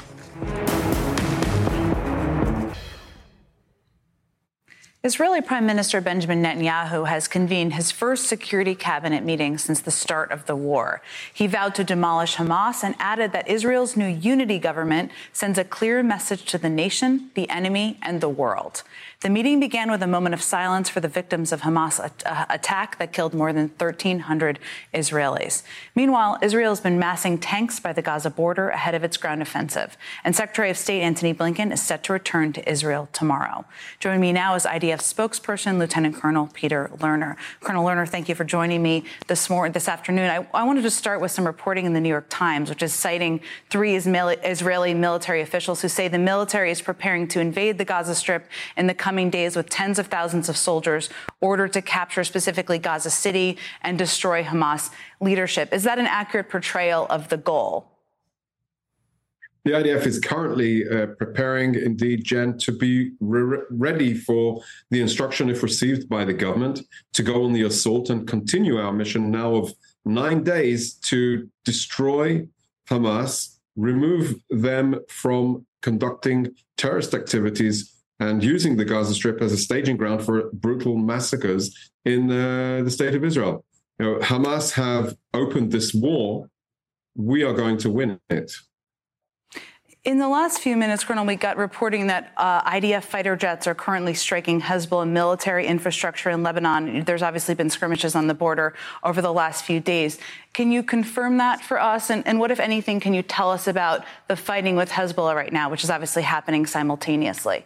Israeli Prime Minister Benjamin Netanyahu has convened his first security cabinet meeting since the start of the war. He vowed to demolish Hamas and added that Israel's new unity government sends a clear message to the nation, the enemy, and the world. The meeting began with a moment of silence for the victims of Hamas attack that killed more than thirteen hundred Israelis. Meanwhile, Israel has been massing tanks by the Gaza border ahead of its ground offensive. And Secretary of State Antony Blinken is set to return to Israel tomorrow. Joining me now is I D F spokesperson Lieutenant Colonel Peter Lerner. Colonel Lerner, thank you for joining me this morning, this afternoon. I, I wanted to start with some reporting in the New York Times, which is citing three Israeli military officials who say the military is preparing to invade the Gaza Strip in the coming days with tens of thousands of soldiers ordered to capture specifically Gaza City and destroy Hamas leadership. Is that an accurate portrayal of the goal? The I D F is currently uh, preparing, indeed, Jen, to be re- ready for the instruction, if received by the government, to go on the assault and continue our mission now of nine days to destroy Hamas, remove them from conducting terrorist activities and using the Gaza Strip as a staging ground for brutal massacres in uh, the state of Israel. You know, Hamas have opened this war. We are going to win it. In the last few minutes, Colonel, we got reporting that uh, I D F fighter jets are currently striking Hezbollah military infrastructure in Lebanon. There's obviously been skirmishes on the border over the last few days. Can you confirm that for us? And, and what, if anything, can you tell us about the fighting with Hezbollah right now, which is obviously happening simultaneously?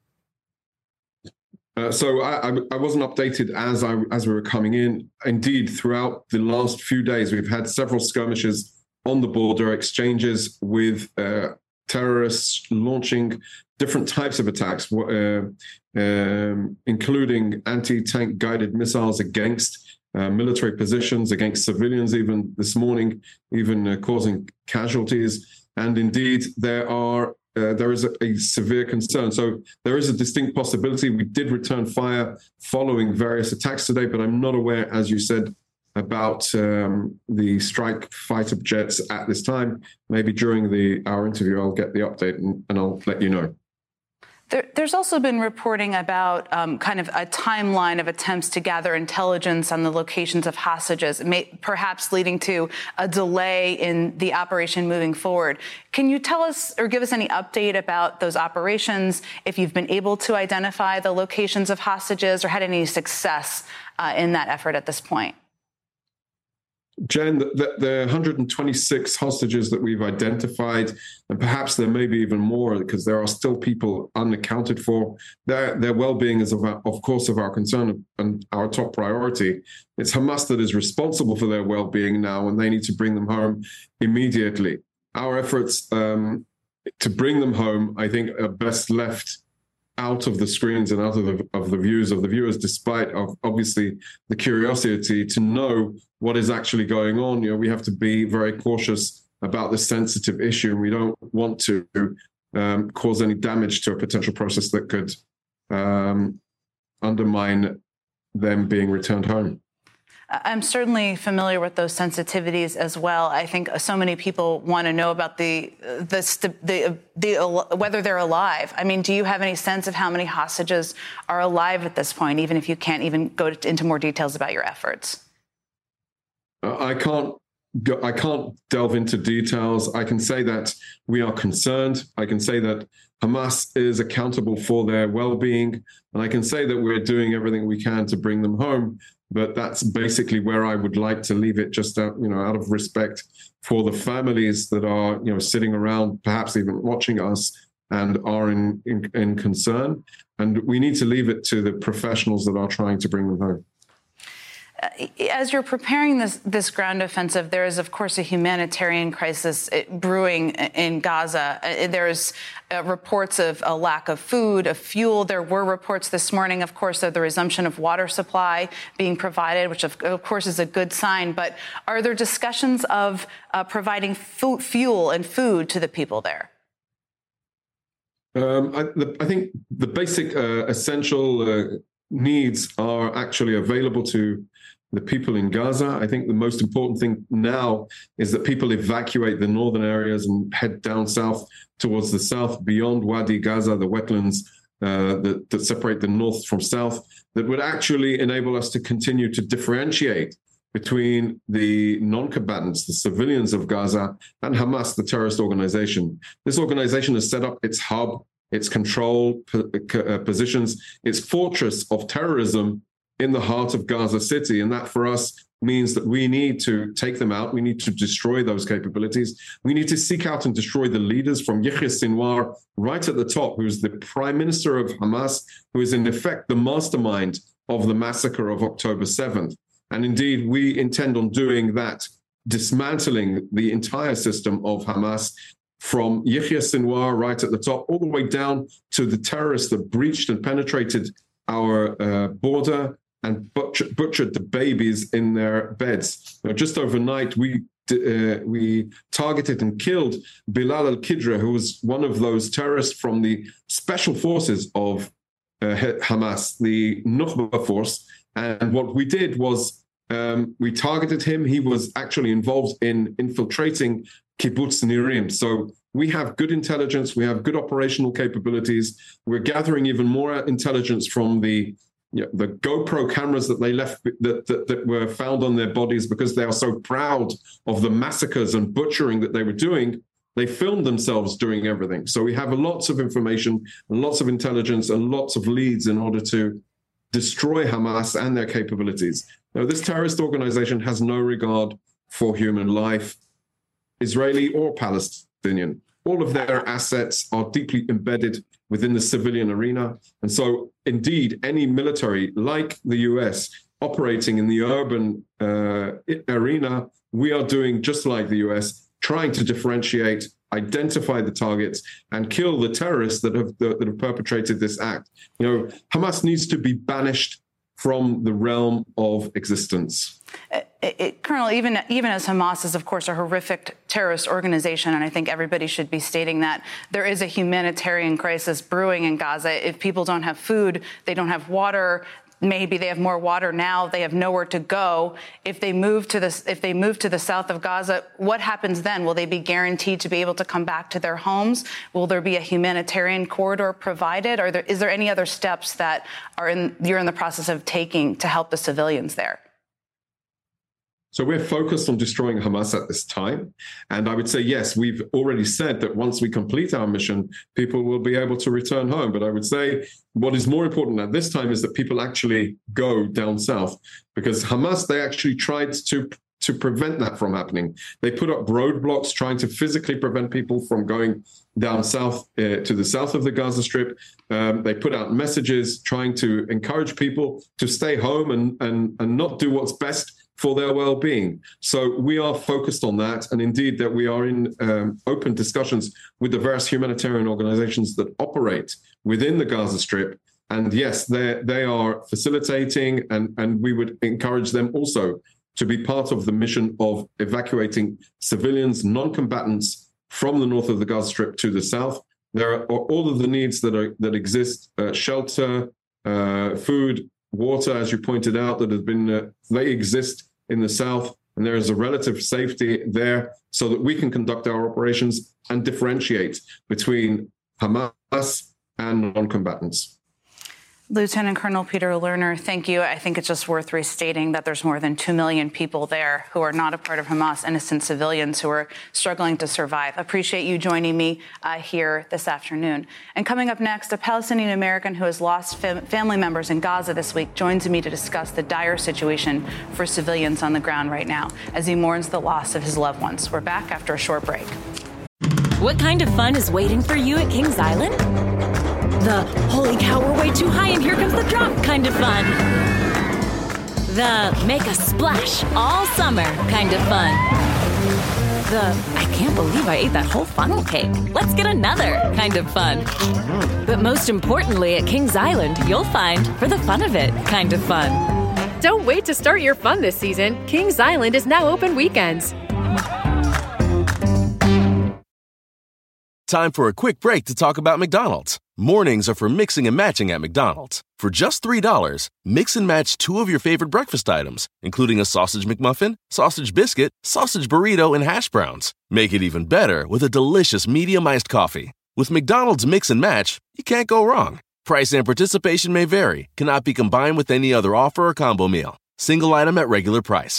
Uh, so I, I, I wasn't updated as I as we were coming in. Indeed, throughout the last few days, we've had several skirmishes on the border, exchanges with uh, terrorists launching different types of attacks, uh, um, including anti-tank guided missiles against uh, military positions, against civilians, even this morning, even uh, causing casualties. And indeed, there are uh, there is a, a severe concern. So there is a distinct possibility. We did return fire following various attacks today, but I'm not aware, as you said, about um, the strike fighter jets at this time. Maybe during the our interview, I'll get the update and, and I'll let you know. There, there's also been reporting about um, kind of a timeline of attempts to gather intelligence on the locations of hostages, may, perhaps leading to a delay in the operation moving forward. Can you tell us or give us any update about those operations, if you've been able to identify the locations of hostages or had any success uh, in that effort at this point? Jen, the, the one hundred twenty-six hostages that we've identified, and perhaps there may be even more because there are still people unaccounted for, their, their well-being is, of, our, of course, of our concern and our top priority. It's Hamas that is responsible for their well-being now, and they need to bring them home immediately. Our efforts um, to bring them home, I think, are best left out of the screens and out of the, of the views of the viewers, despite of obviously the curiosity to know what is actually going on. You know, we have to be very cautious about this sensitive issue, and we don't want to um, cause any damage to a potential process that could um, undermine them being returned home. I'm certainly familiar with those sensitivities as well. I think so many people want to know about the the, the the whether they're alive. I mean, do you have any sense of how many hostages are alive at this point, even if you can't even go into more details about your efforts? I can't go, I can't delve into details. I can say that we are concerned. I can say that Hamas is accountable for their well-being, and I can say that we're doing everything we can to bring them home. But that's basically where I would like to leave it, just out, you know, out of respect for the families that are, you know, sitting around, perhaps even watching us, and are in, in, in concern. And we need to leave it to the professionals that are trying to bring them home. As you're preparing this this ground offensive, there is, of course, a humanitarian crisis brewing in Gaza. There's uh, reports of a lack of food, of fuel. There were reports this morning, of course, of the resumption of water supply being provided, which, of, of course, is a good sign. But are there discussions of uh, providing fu- fuel and food to the people there? Um, I, the, I think the basic uh, essential uh, needs are actually available to the people in Gaza. I think the most important thing now is that people evacuate the northern areas and head down south towards the south beyond Wadi Gaza, the wetlands uh, that, that separate the north from south, that would actually enable us to continue to differentiate between the non-combatants, the civilians of Gaza, and Hamas, the terrorist organization. This organization has set up its hub, its control uh, positions, its fortress of terrorism in the heart of Gaza City. And that for us means that we need to take them out. We need to destroy those capabilities. We need to seek out and destroy the leaders, from Yahya Sinwar right at the top, who's the prime minister of Hamas, who is in effect the mastermind of the massacre of October seventh. And indeed, we intend on doing that, dismantling the entire system of Hamas, from Yahya Sinwar right at the top, all the way down to the terrorists that breached and penetrated our uh, border and butchered, butchered the babies in their beds. Now, just overnight, we uh, we targeted and killed Bilal al-Qidra, who was one of those terrorists from the special forces of uh, Hamas, the Nukhba force. And what we did was um, we targeted him. He was actually involved in infiltrating Kibbutz Nirim. So we have good intelligence. We have good operational capabilities. We're gathering even more intelligence from the you know, the GoPro cameras that they left that, that that were found on their bodies, because they are so proud of the massacres and butchering that they were doing. They filmed themselves doing everything. So we have lots of information and lots of intelligence and lots of leads in order to destroy Hamas and their capabilities. Now, this terrorist organization has no regard for human life, Israeli or Palestinian. All of their assets are deeply embedded within the civilian arena. And so, indeed, any military like the U S operating in the urban uh, arena, we are doing just like the U S, trying to differentiate, identify the targets, and kill the terrorists that have that have perpetrated this act. You know, Hamas needs to be banished from the realm of existence. It, it, Colonel, even even as Hamas is, of course, a horrific terrorist organization, and I think everybody should be stating that, there is a humanitarian crisis brewing in Gaza. If people don't have food, they don't have water. Maybe they have more water now. They have nowhere to go. If they move to the if they move to the south of Gaza, what happens then? Will they be guaranteed to be able to come back to their homes? Will there be a humanitarian corridor provided? Or there, is there any other steps that are in you're in the process of taking to help the civilians there? So we're focused on destroying Hamas at this time. And I would say, yes, we've already said that once we complete our mission, people will be able to return home. But I would say what is more important at this time is that people actually go down south, because Hamas, they actually tried to to prevent that from happening. They put up roadblocks trying to physically prevent people from going down south uh, to the south of the Gaza Strip. Um, they put out messages trying to encourage people to stay home and, and, and not do what's best for their well-being. So we are focused on that. And indeed that we are in um, open discussions with the various humanitarian organizations that operate within the Gaza Strip. And yes, they they are facilitating, and, and we would encourage them also to be part of the mission of evacuating civilians, non-combatants from the north of the Gaza Strip to the south. There are all of the needs that are that exist, uh, shelter, uh, food, water, as you pointed out, that have been, uh, they exist in the south, and there is a relative safety there so that we can conduct our operations and differentiate between Hamas and non-combatants. Lieutenant Colonel Peter Lerner, thank you. I think it's just worth restating that there's more than two million people there who are not a part of Hamas, innocent civilians who are struggling to survive. Appreciate you joining me uh, here this afternoon. And coming up next, a Palestinian American who has lost fam- family members in Gaza this week joins me to discuss the dire situation for civilians on the ground right now as he mourns the loss of his loved ones. We're back after a short break. What kind of fun is waiting for you at Kings Island? The holy cow, we're way too high and here comes the drop kind of fun. The make a splash all summer kind of fun. The I can't believe I ate that whole funnel cake. Let's get another kind of fun. But most importantly, at Kings Island, you'll find for the fun of it kind of fun. Don't wait to start your fun this season. Kings Island is now open weekends. Time for a quick break to talk about McDonald's. Mornings are for mixing and matching at McDonald's. For just three dollars, mix and match two of your favorite breakfast items, including a sausage McMuffin, sausage biscuit, sausage burrito, and hash browns. Make it even better with a delicious medium iced coffee. With McDonald's Mix and Match, you can't go wrong. Price and participation may vary, cannot be combined with any other offer or combo meal. Single item at regular price.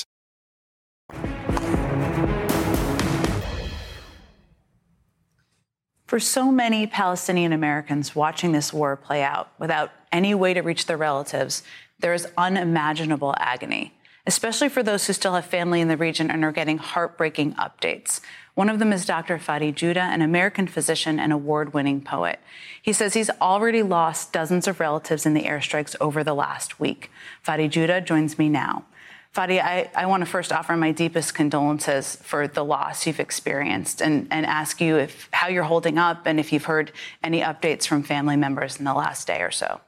For so many Palestinian Americans watching this war play out without any way to reach their relatives, there is unimaginable agony, especially for those who still have family in the region and are getting heartbreaking updates. One of them is Doctor Fadi Joudah, an American physician and award-winning poet. He says he's already lost dozens of relatives in the airstrikes over the last week. Fadi Joudah joins me now. Fadi, I, I want to first offer my deepest condolences for the loss you've experienced and, and ask you if how you're holding up and if you've heard any updates from family members in the last day or so.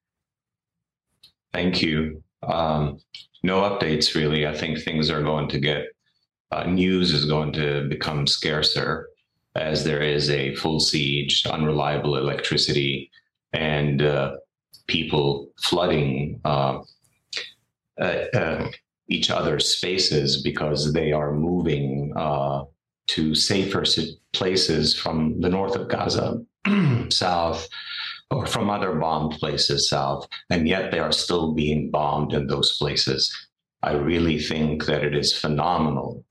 Thank you. Um, no updates, really. I think things are going to get, uh, news is going to become scarcer as there is a full siege, unreliable electricity, and uh, people flooding uh, uh, uh, each other's spaces because they are moving uh, to safer places from the north of Gaza, south, or from other bombed places south, and yet they are still being bombed in those places. I really think that it is phenomenal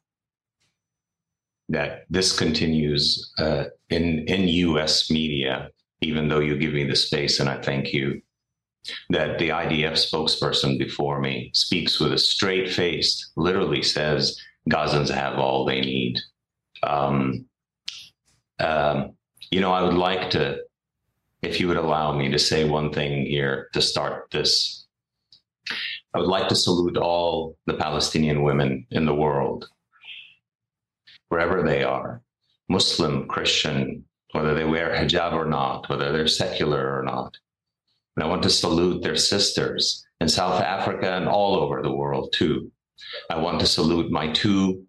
that this continues uh, in, in U S media, even though you give me the space, and I thank you, that the I D F spokesperson before me speaks with a straight face, literally says Gazans have all they need. Um, um, you know, I would like to, if you would allow me to say one thing here to start this, I would like to salute all the Palestinian women in the world, wherever they are, Muslim, Christian, whether they wear hijab or not, whether they're secular or not. And I want to salute their sisters in South Africa and all over the world, too. I want to salute my two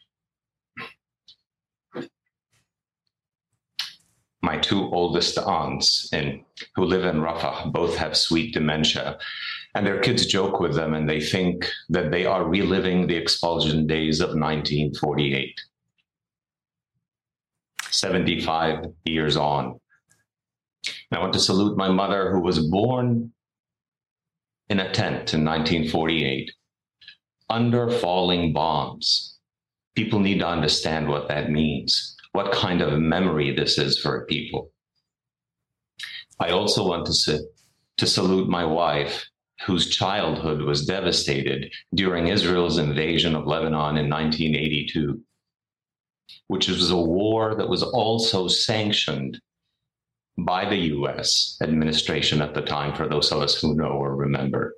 my two oldest aunts in, who live in Rafah. Both have sweet dementia. And their kids joke with them, and they think that they are reliving the expulsion days of nineteen forty-eight. seventy-five years on. And I want to salute my mother, who was born in a tent in nineteen forty-eight, under falling bombs. People need to understand what that means, what kind of memory this is for people. I also want to, sit, to salute my wife, whose childhood was devastated during Israel's invasion of Lebanon in nineteen eighty-two, which was a war that was also sanctioned by the U S administration at the time, for those of us who know or remember.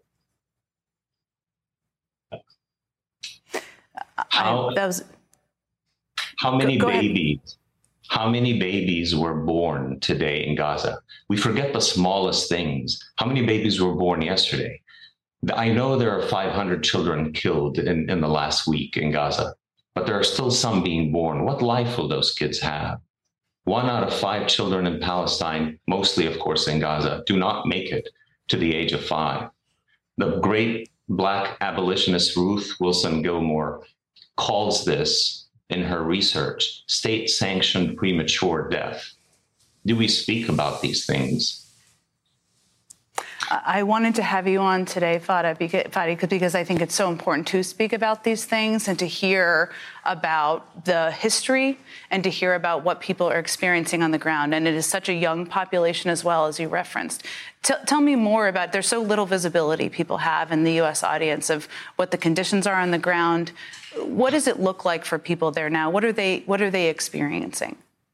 How, I, that was, how many go, go babies, ahead. how many babies were born today in Gaza? We forget the smallest things. How many babies were born yesterday? I know there are five hundred children killed in, in the last week in Gaza, but there are still some being born. What life will those kids have? One out of five children in Palestine, mostly, of course, in Gaza, do not make it to the age of five. The great Black abolitionist Ruth Wilson Gilmore calls this, in her research, state-sanctioned premature death. Do we speak about these things? I wanted to have you on today, Fadi, because, because I think it's so important to speak about these things and to hear about the history and to hear about what people are experiencing on the ground. And it is such a young population as well, as you referenced. T- tell me more about, there's so little visibility people have in the U S audience of what the conditions are on the ground. What does it look like for people there now? What are they, what are they experiencing?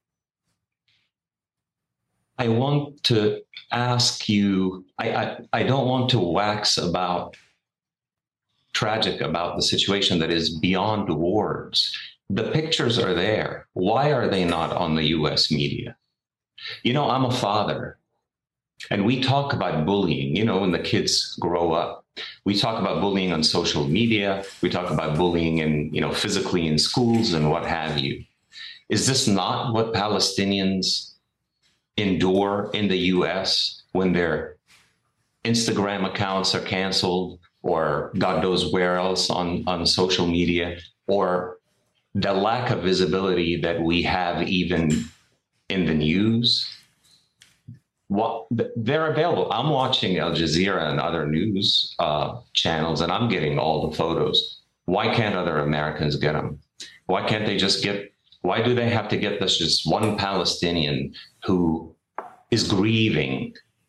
I want to ask you, I, I, I don't want to wax about tragic about the situation that is beyond words. The pictures are there. Why are they not on the U S media? You know, I'm a father, and we talk about bullying, you know, when the kids grow up. We talk about bullying on social media. We talk about bullying in, you know, physically in schools and what have you. Is this not what Palestinians endure in the U S when their Instagram accounts are canceled, or God knows where else on, on social media, or the lack of visibility that we have even in the news? What, they're available. I'm watching Al Jazeera and other news uh, channels, and I'm getting all the photos. Why can't other Americans get them? Why can't they just get, why do they have to get this just one Palestinian who is grieving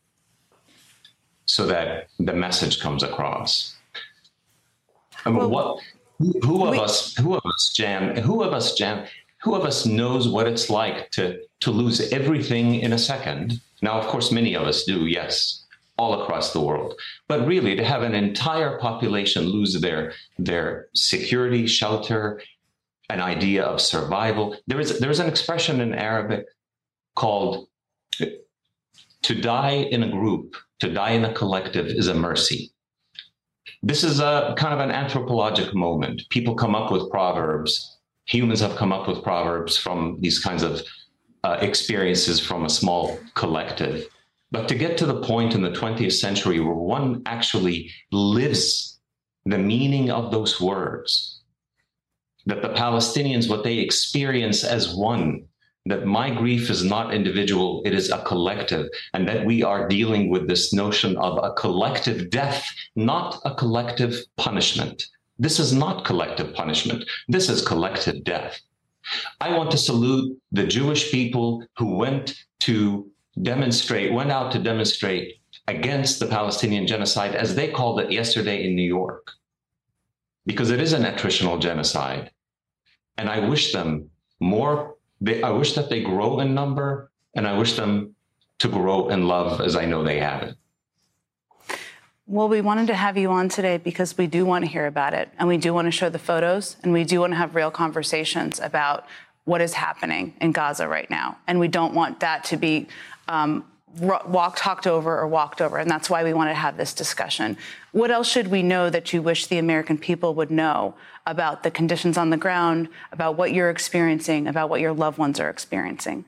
so that the message comes across? I mean, well, what, who, who of we, us, who of us, Jan, who of us, Jan, who of us knows what it's like to, to lose everything in a second? Now, of course, many of us do, yes, all across the world. But really, to have an entire population lose their, their security, shelter, an idea of survival. There is, there is an expression in Arabic called to die in a group, to die in a collective is a mercy. This is a kind of an anthropologic moment. People come up with proverbs. Humans have come up with proverbs from these kinds of uh, experiences from a small collective. But to get to the point in the twentieth century where one actually lives the meaning of those words, that the Palestinians, what they experience as one, that my grief is not individual, it is a collective, and that we are dealing with this notion of a collective death, not a collective punishment. This is not collective punishment. This is collective death. I want to salute the Jewish people who went to demonstrate, went out to demonstrate against the Palestinian genocide, as they called it yesterday in New York, because it is an attritional genocide. And I wish them more, they, I wish that they grow in number, and I wish them to grow in love as I know they have it. Well, we wanted to have you on today because we do want to hear about it, and we do want to show the photos, and we do want to have real conversations about what is happening in Gaza right now. And we don't want that to be um, walked, talked over or walked over. And that's why we want to have this discussion. What else should we know that you wish the American people would know about the conditions on the ground, about what you're experiencing, about what your loved ones are experiencing?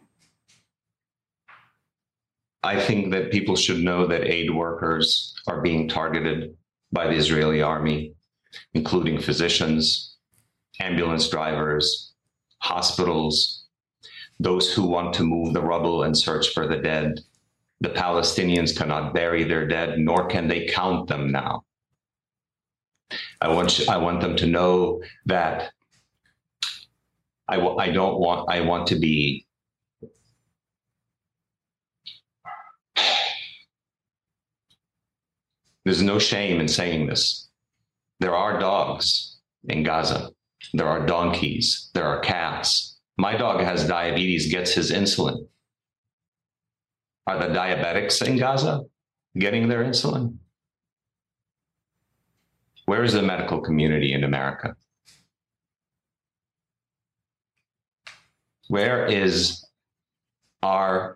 I think that people should know that aid workers are being targeted by the Israeli army, including physicians, ambulance drivers, hospitals, those who want to move the rubble and search for the dead. The Palestinians cannot bury their dead, nor can they count them now. I want you, I want them to know that I, w- I don't want, I want to be There's no shame in saying this. There are dogs in Gaza. There are donkeys. There are cats. My dog has diabetes, gets his insulin. Are the diabetics in Gaza getting their insulin? Where is the medical community in America? Where is our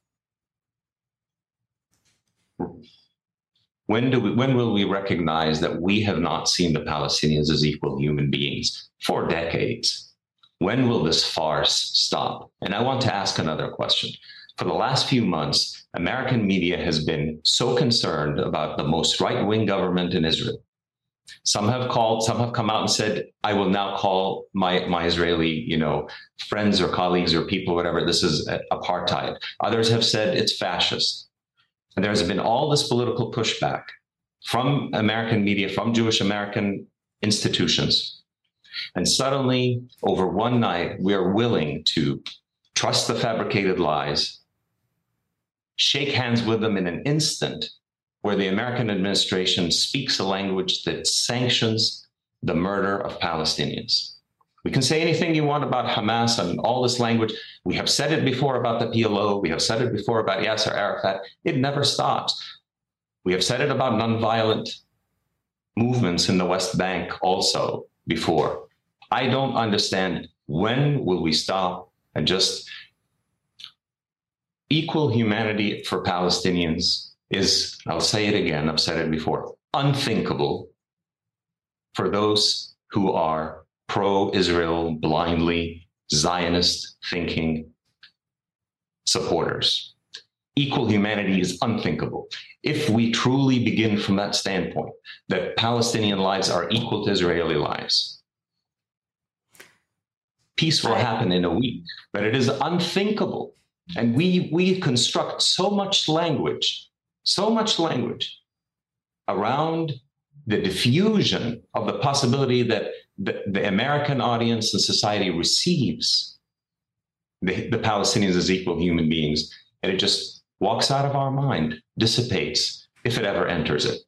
When do we, when will we recognize that we have not seen the Palestinians as equal human beings for decades? When will this farce stop? And I want to ask another question. For the last few months, American media has been so concerned about the most right-wing government in Israel. Some have called, some have come out and said, I will now call my, my Israeli, you know, friends or colleagues or people, whatever, this is apartheid. Others have said it's fascist. And there's been all this political pushback from American media, from Jewish American institutions. And suddenly, over one night, we are willing to trust the fabricated lies, shake hands with them in an instant, where the American administration speaks a language that sanctions the murder of Palestinians. We can say anything you want about Hamas and all this language. We have said it before about the P L O. We have said it before about Yasser Arafat. It never stops. We have said it about nonviolent movements in the West Bank also before. I don't understand, when will we stop and just equal humanity for Palestinians is, I'll say it again, I've said it before, unthinkable for those who are pro-Israel, blindly Zionist thinking supporters. Equal humanity is unthinkable. If we truly begin from that standpoint, that Palestinian lives are equal to Israeli lives, peace will happen in a week, but it is unthinkable. And we, we construct so much language, so much language around the diffusion of the possibility that the, the American audience and society receives the, the Palestinians as equal human beings, and it just walks out of our mind, dissipates, if it ever enters it.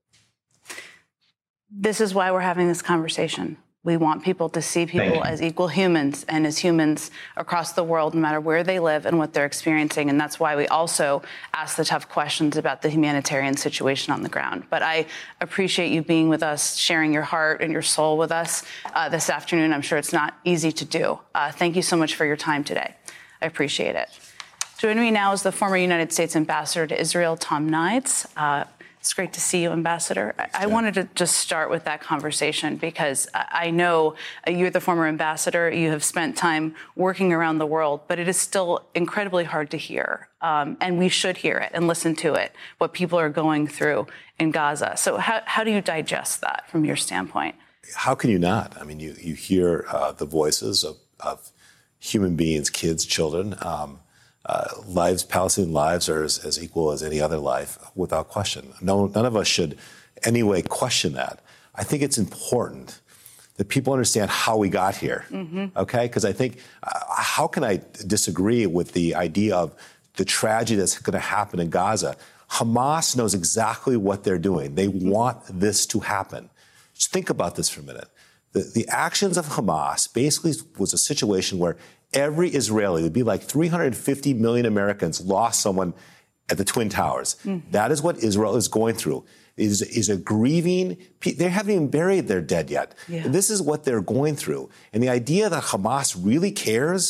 This is why we're having this conversation. We want people to see people as equal humans and as humans across the world, no matter where they live and what they're experiencing. And that's why we also ask the tough questions about the humanitarian situation on the ground. But I appreciate you being with us, sharing your heart and your soul with us uh, this afternoon. I'm sure it's not easy to do. Uh, thank you so much for your time today. I appreciate it. Joining me now is the former United States ambassador to Israel, Tom Nides. Uh, It's great to see you, Ambassador. I, I wanted to just start with that conversation because I know you're the former ambassador. You have spent time working around the world, but it is still incredibly hard to hear. Um, and we should hear it and listen to it, what people are going through in Gaza. So how, how do you digest that from your standpoint? How can you not? I mean, you, you hear uh, the voices of, of human beings, kids, children. Um, Uh, lives, Palestinian lives are as, as equal as any other life, without question. No, none of us should anyway question that. I think it's important that people understand how we got here, mm-hmm. okay? Because I think, uh, how can I disagree with the idea of the tragedy that's going to happen in Gaza? Hamas knows exactly what they're doing. They mm-hmm. want this to happen. Just think about this for a minute. The, the actions of Hamas basically was a situation where every Israeli, it would be like three hundred fifty million Americans lost someone at the Twin Towers. Mm-hmm. That is what Israel is going through. It is, is a grieving, they haven't even buried their dead yet. Yeah. This is what they're going through. And the idea that Hamas really cares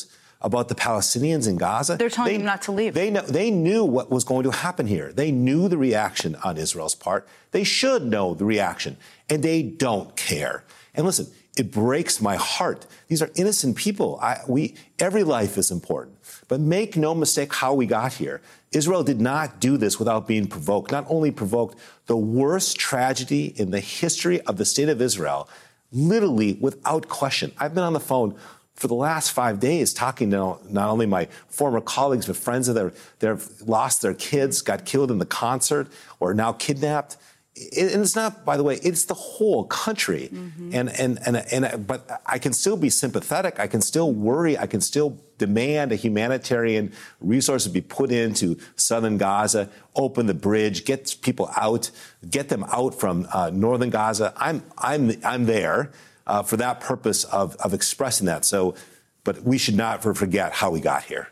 about the Palestinians in Gaza. They're telling they, them not to leave. They know, they knew what was going to happen here. They knew the reaction on Israel's part. They should know the reaction, and they don't care. And listen, it breaks my heart. These are innocent people. I, we, every life is important. But make no mistake how we got here. Israel did not do this without being provoked. Not only provoked, the worst tragedy in the history of the state of Israel, literally without question. I've been on the phone for the last five days talking to not only my former colleagues, but friends of theirs that have lost their kids, got killed in the concert, or are now kidnapped. And it's not, by the way, it's the whole country. Mm-hmm. And, and, and, and, but I can still be sympathetic. I can still worry. I can still demand a humanitarian resource to be put into southern Gaza, open the bridge, get people out, get them out from uh, northern Gaza. I'm, I'm, I'm there uh, for that purpose of, of expressing that. So, but we should not forget how we got here.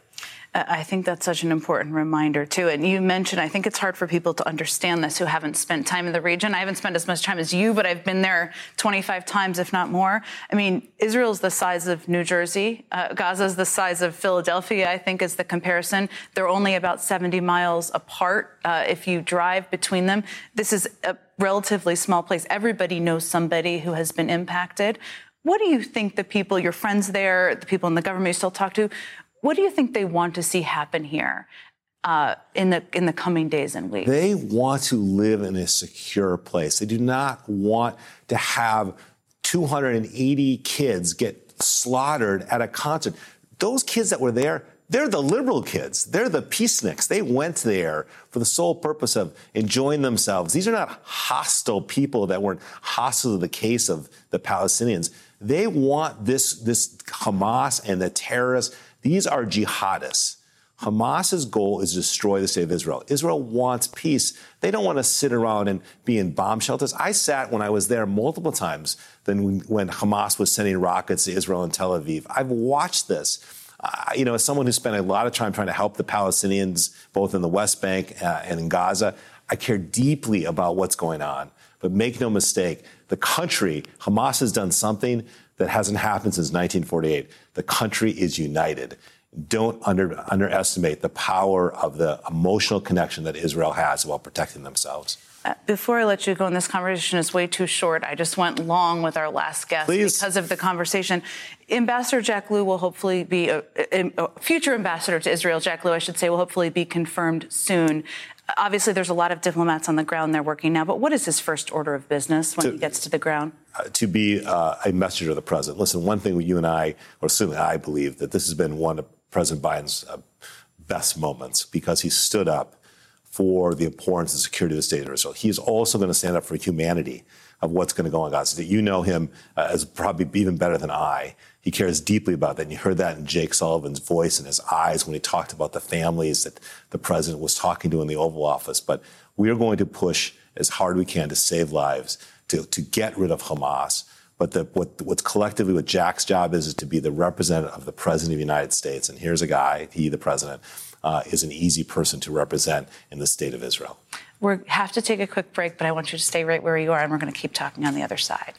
I think that's such an important reminder, too. And you mentioned, I think it's hard for people to understand this who haven't spent time in the region. I haven't spent as much time as you, but I've been there twenty-five times, if not more. I mean, Israel's the size of New Jersey. Uh, Gaza's the size of Philadelphia, I think, is the comparison. They're only about seventy miles apart uh, if you drive between them. This is a relatively small place. Everybody knows somebody who has been impacted. What do you think the people, your friends there, the people in the government you still talk to, what do you think they want to see happen here uh, in the in the coming days and weeks? They want to live in a secure place. They do not want to have two hundred eighty kids get slaughtered at a concert. Those kids that were there, they're the liberal kids. They're the peaceniks. They went there for the sole purpose of enjoying themselves. These are not hostile people that weren't hostile to the case of the Palestinians. They want this, this Hamas and the terrorists. These are jihadists. Hamas's goal is to destroy the state of Israel. Israel wants peace. They don't want to sit around and be in bomb shelters. I sat when I was there multiple times then when Hamas was sending rockets to Israel and Tel Aviv. I've watched this. Uh, you know, as someone who spent a lot of time trying to help the Palestinians, both in the West Bank uh, and in Gaza, I care deeply about what's going on. But make no mistake, the country, Hamas has done something that hasn't happened since nineteen forty-eight. The country is united. Don't under, underestimate the power of the emotional connection that Israel has while protecting themselves. Uh, before I let you go, and this conversation is way too short, I just went long with our last guest Please. because of the conversation. Ambassador Jack Lew will hopefully be, a, a, a future ambassador to Israel, Jack Lew, I should say, will hopefully be confirmed soon. Obviously, there's a lot of diplomats on the ground there working now, but what is his first order of business when to, he gets to the ground? Uh, to be uh, a messenger of the president. Listen, one thing you and I, or certainly I believe, that this has been one of President Biden's uh, best moments because he stood up for the importance and security of the state of Israel. He is also going to stand up for humanity of what's going to go on in Gaza. You know him uh, as probably even better than I. He cares deeply about that. And you heard that in Jake Sullivan's voice and his eyes when he talked about the families that the president was talking to in the Oval Office. But we are going to push as hard as we can to save lives, to, to get rid of Hamas. But the, what, what's collectively what Jack's job is, is to be the representative of the president of the United States. And here's a guy, he, the president, uh, is an easy person to represent in the state of Israel. We have to take a quick break, but I want you to stay right where you are, and we're going to keep talking on the other side.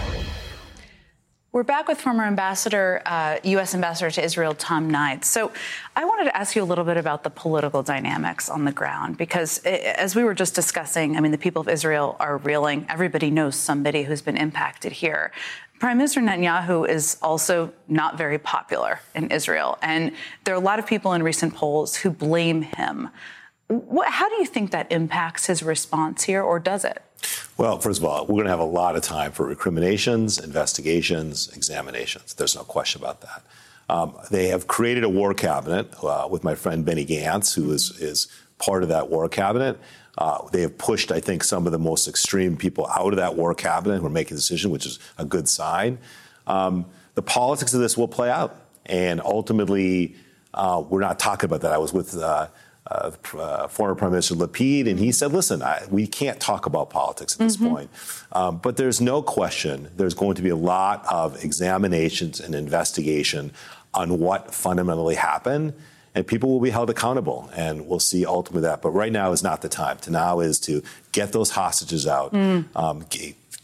We're back with former ambassador, uh, U S ambassador to Israel, Tom Nides. So I wanted to ask you a little bit about the political dynamics on the ground, because as we were just discussing, I mean, the people of Israel are reeling. Everybody knows somebody who's been impacted here. Prime Minister Netanyahu is also not very popular in Israel, and there are a lot of people in recent polls who blame him. What, how do you think that impacts his response here, or does it? Well, first of all, we're going to have a lot of time for recriminations, investigations, examinations. There's no question about that. Um, they have created a war cabinet uh, with my friend Benny Gantz, who is, is part of that war cabinet. Uh, they have pushed, I think, some of the most extreme people out of that war cabinet who are making decisions, which is a good sign. Um, the politics of this will play out. And ultimately, uh, we're not talking about that. I was with uh, uh, uh, former Prime Minister Lapid, and he said, listen, I, we can't talk about politics at this mm-hmm. point. Um, but there's no question there's going to be a lot of examinations and investigation on what fundamentally happened. And people will be held accountable, and we'll see ultimately that. But right now is not the time. To now is to get those hostages out, mm. um,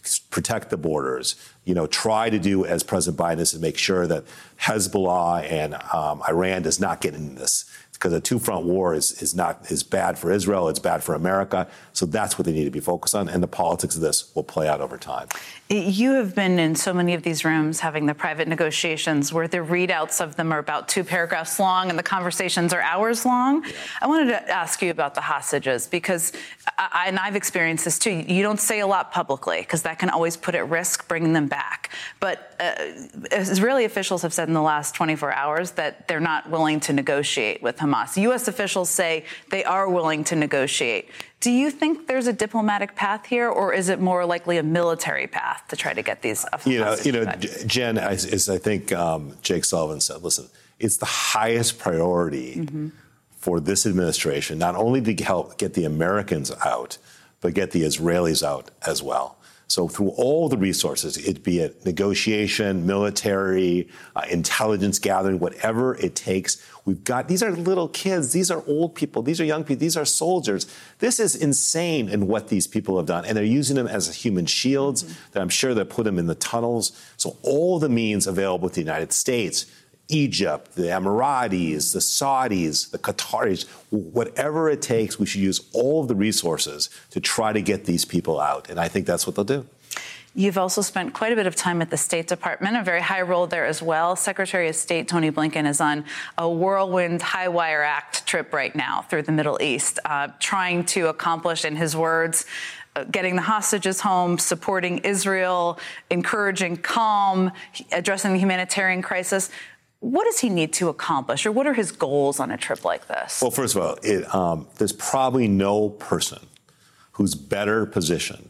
protect the borders, you know, try to do as President Biden is to make sure that Hezbollah and um, Iran does not get into this. Because a two-front war is, is not is bad for Israel, it's bad for America. So that's what they need to be focused on, and the politics of this will play out over time. You have been in so many of these rooms having the private negotiations where the readouts of them are about two paragraphs long and the conversations are hours long. Yeah. I wanted to ask you about the hostages because, I, and I've experienced this too, you don't say a lot publicly because that can always put at risk bringing them back. But uh, Israeli officials have said in the last twenty-four hours that they're not willing to negotiate with Hamas. U S officials say they are willing to negotiate. Do you think there's a diplomatic path here, or is it more likely a military path to try to get these? You know, you know, Jen, as, as I think um, Jake Sullivan said, listen, it's the highest priority mm-hmm. for this administration, not only to help get the Americans out, but get the Israelis out as well. So through all the resources, it be it negotiation, military, uh, intelligence gathering, whatever it takes, we've got, these are little kids, these are old people, these are young people, these are soldiers. This is insane in what these people have done. And they're using them as human shields mm-hmm. that I'm sure they put them in the tunnels. So all the means available to the United States, Egypt, the Emiratis, the Saudis, the Qataris, whatever it takes, we should use all of the resources to try to get these people out. And I think that's what they'll do. You've also spent quite a bit of time at the State Department, a very high role there as well. Secretary of State Tony Blinken is on a whirlwind high wire act trip right now through the Middle East, uh, trying to accomplish, in his words, uh, getting the hostages home, supporting Israel, encouraging calm, addressing the humanitarian crisis. What does he need to accomplish, or what are his goals on a trip like this? Well, first of all, it, um, there's probably no person who's better positioned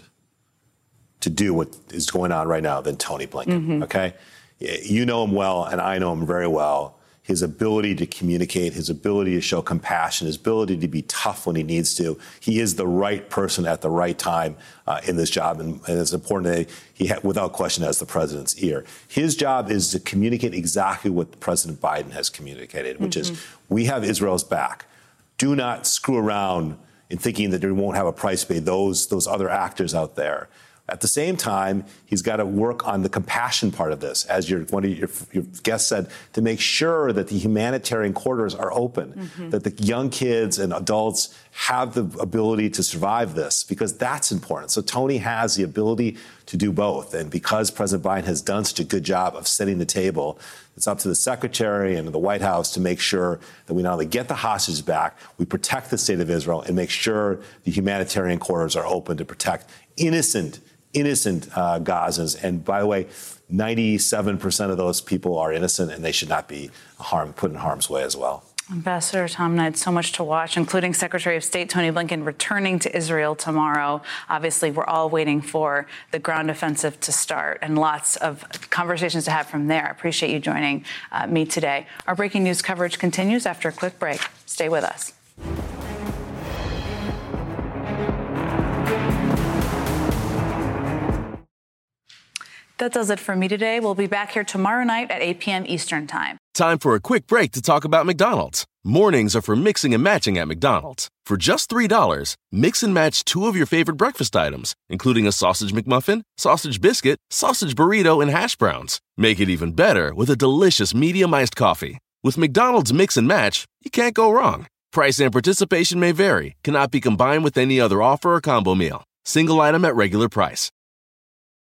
to do what is going on right now than Tony Blinken, mm-hmm. okay? You know him well, and I know him very well. His ability to communicate, his ability to show compassion, his ability to be tough when he needs to. He is the right person at the right time uh, in this job, and, and it's important that he, ha- without question, has the president's ear. His job is to communicate exactly what President Biden has communicated, which mm-hmm. is we have Israel's back. Do not screw around in thinking that they won't have a price to pay, those, those other actors out there. At the same time, he's got to work on the compassion part of this, as your, one of your, your guests said, to make sure that the humanitarian corridors are open, mm-hmm. that the young kids and adults have the ability to survive this, because that's important. So Tony has the ability to do both. And because President Biden has done such a good job of setting the table, it's up to the secretary and the White House to make sure that we not only get the hostages back, we protect the state of Israel and make sure the humanitarian corridors are open to protect innocent innocent uh, Gazans. And by the way, ninety-seven percent of those people are innocent, and they should not be harm, put in harm's way as well. Ambassador Tom Knight, so much to watch, including Secretary of State Tony Blinken returning to Israel tomorrow. Obviously, we're all waiting for the ground offensive to start and lots of conversations to have from there. I appreciate you joining uh, me today. Our breaking news coverage continues after a quick break. Stay with us. That does it for me today. We'll be back here tomorrow night at eight p.m. Eastern Time. Time for a quick break to talk about McDonald's. Mornings are for mixing and matching at McDonald's. For just three dollars, mix and match two of your favorite breakfast items, including a sausage McMuffin, sausage biscuit, sausage burrito, and hash browns. Make it even better with a delicious medium iced coffee. With McDonald's Mix and Match, you can't go wrong. Price and participation may vary. Cannot be combined with any other offer or combo meal. Single item at regular price.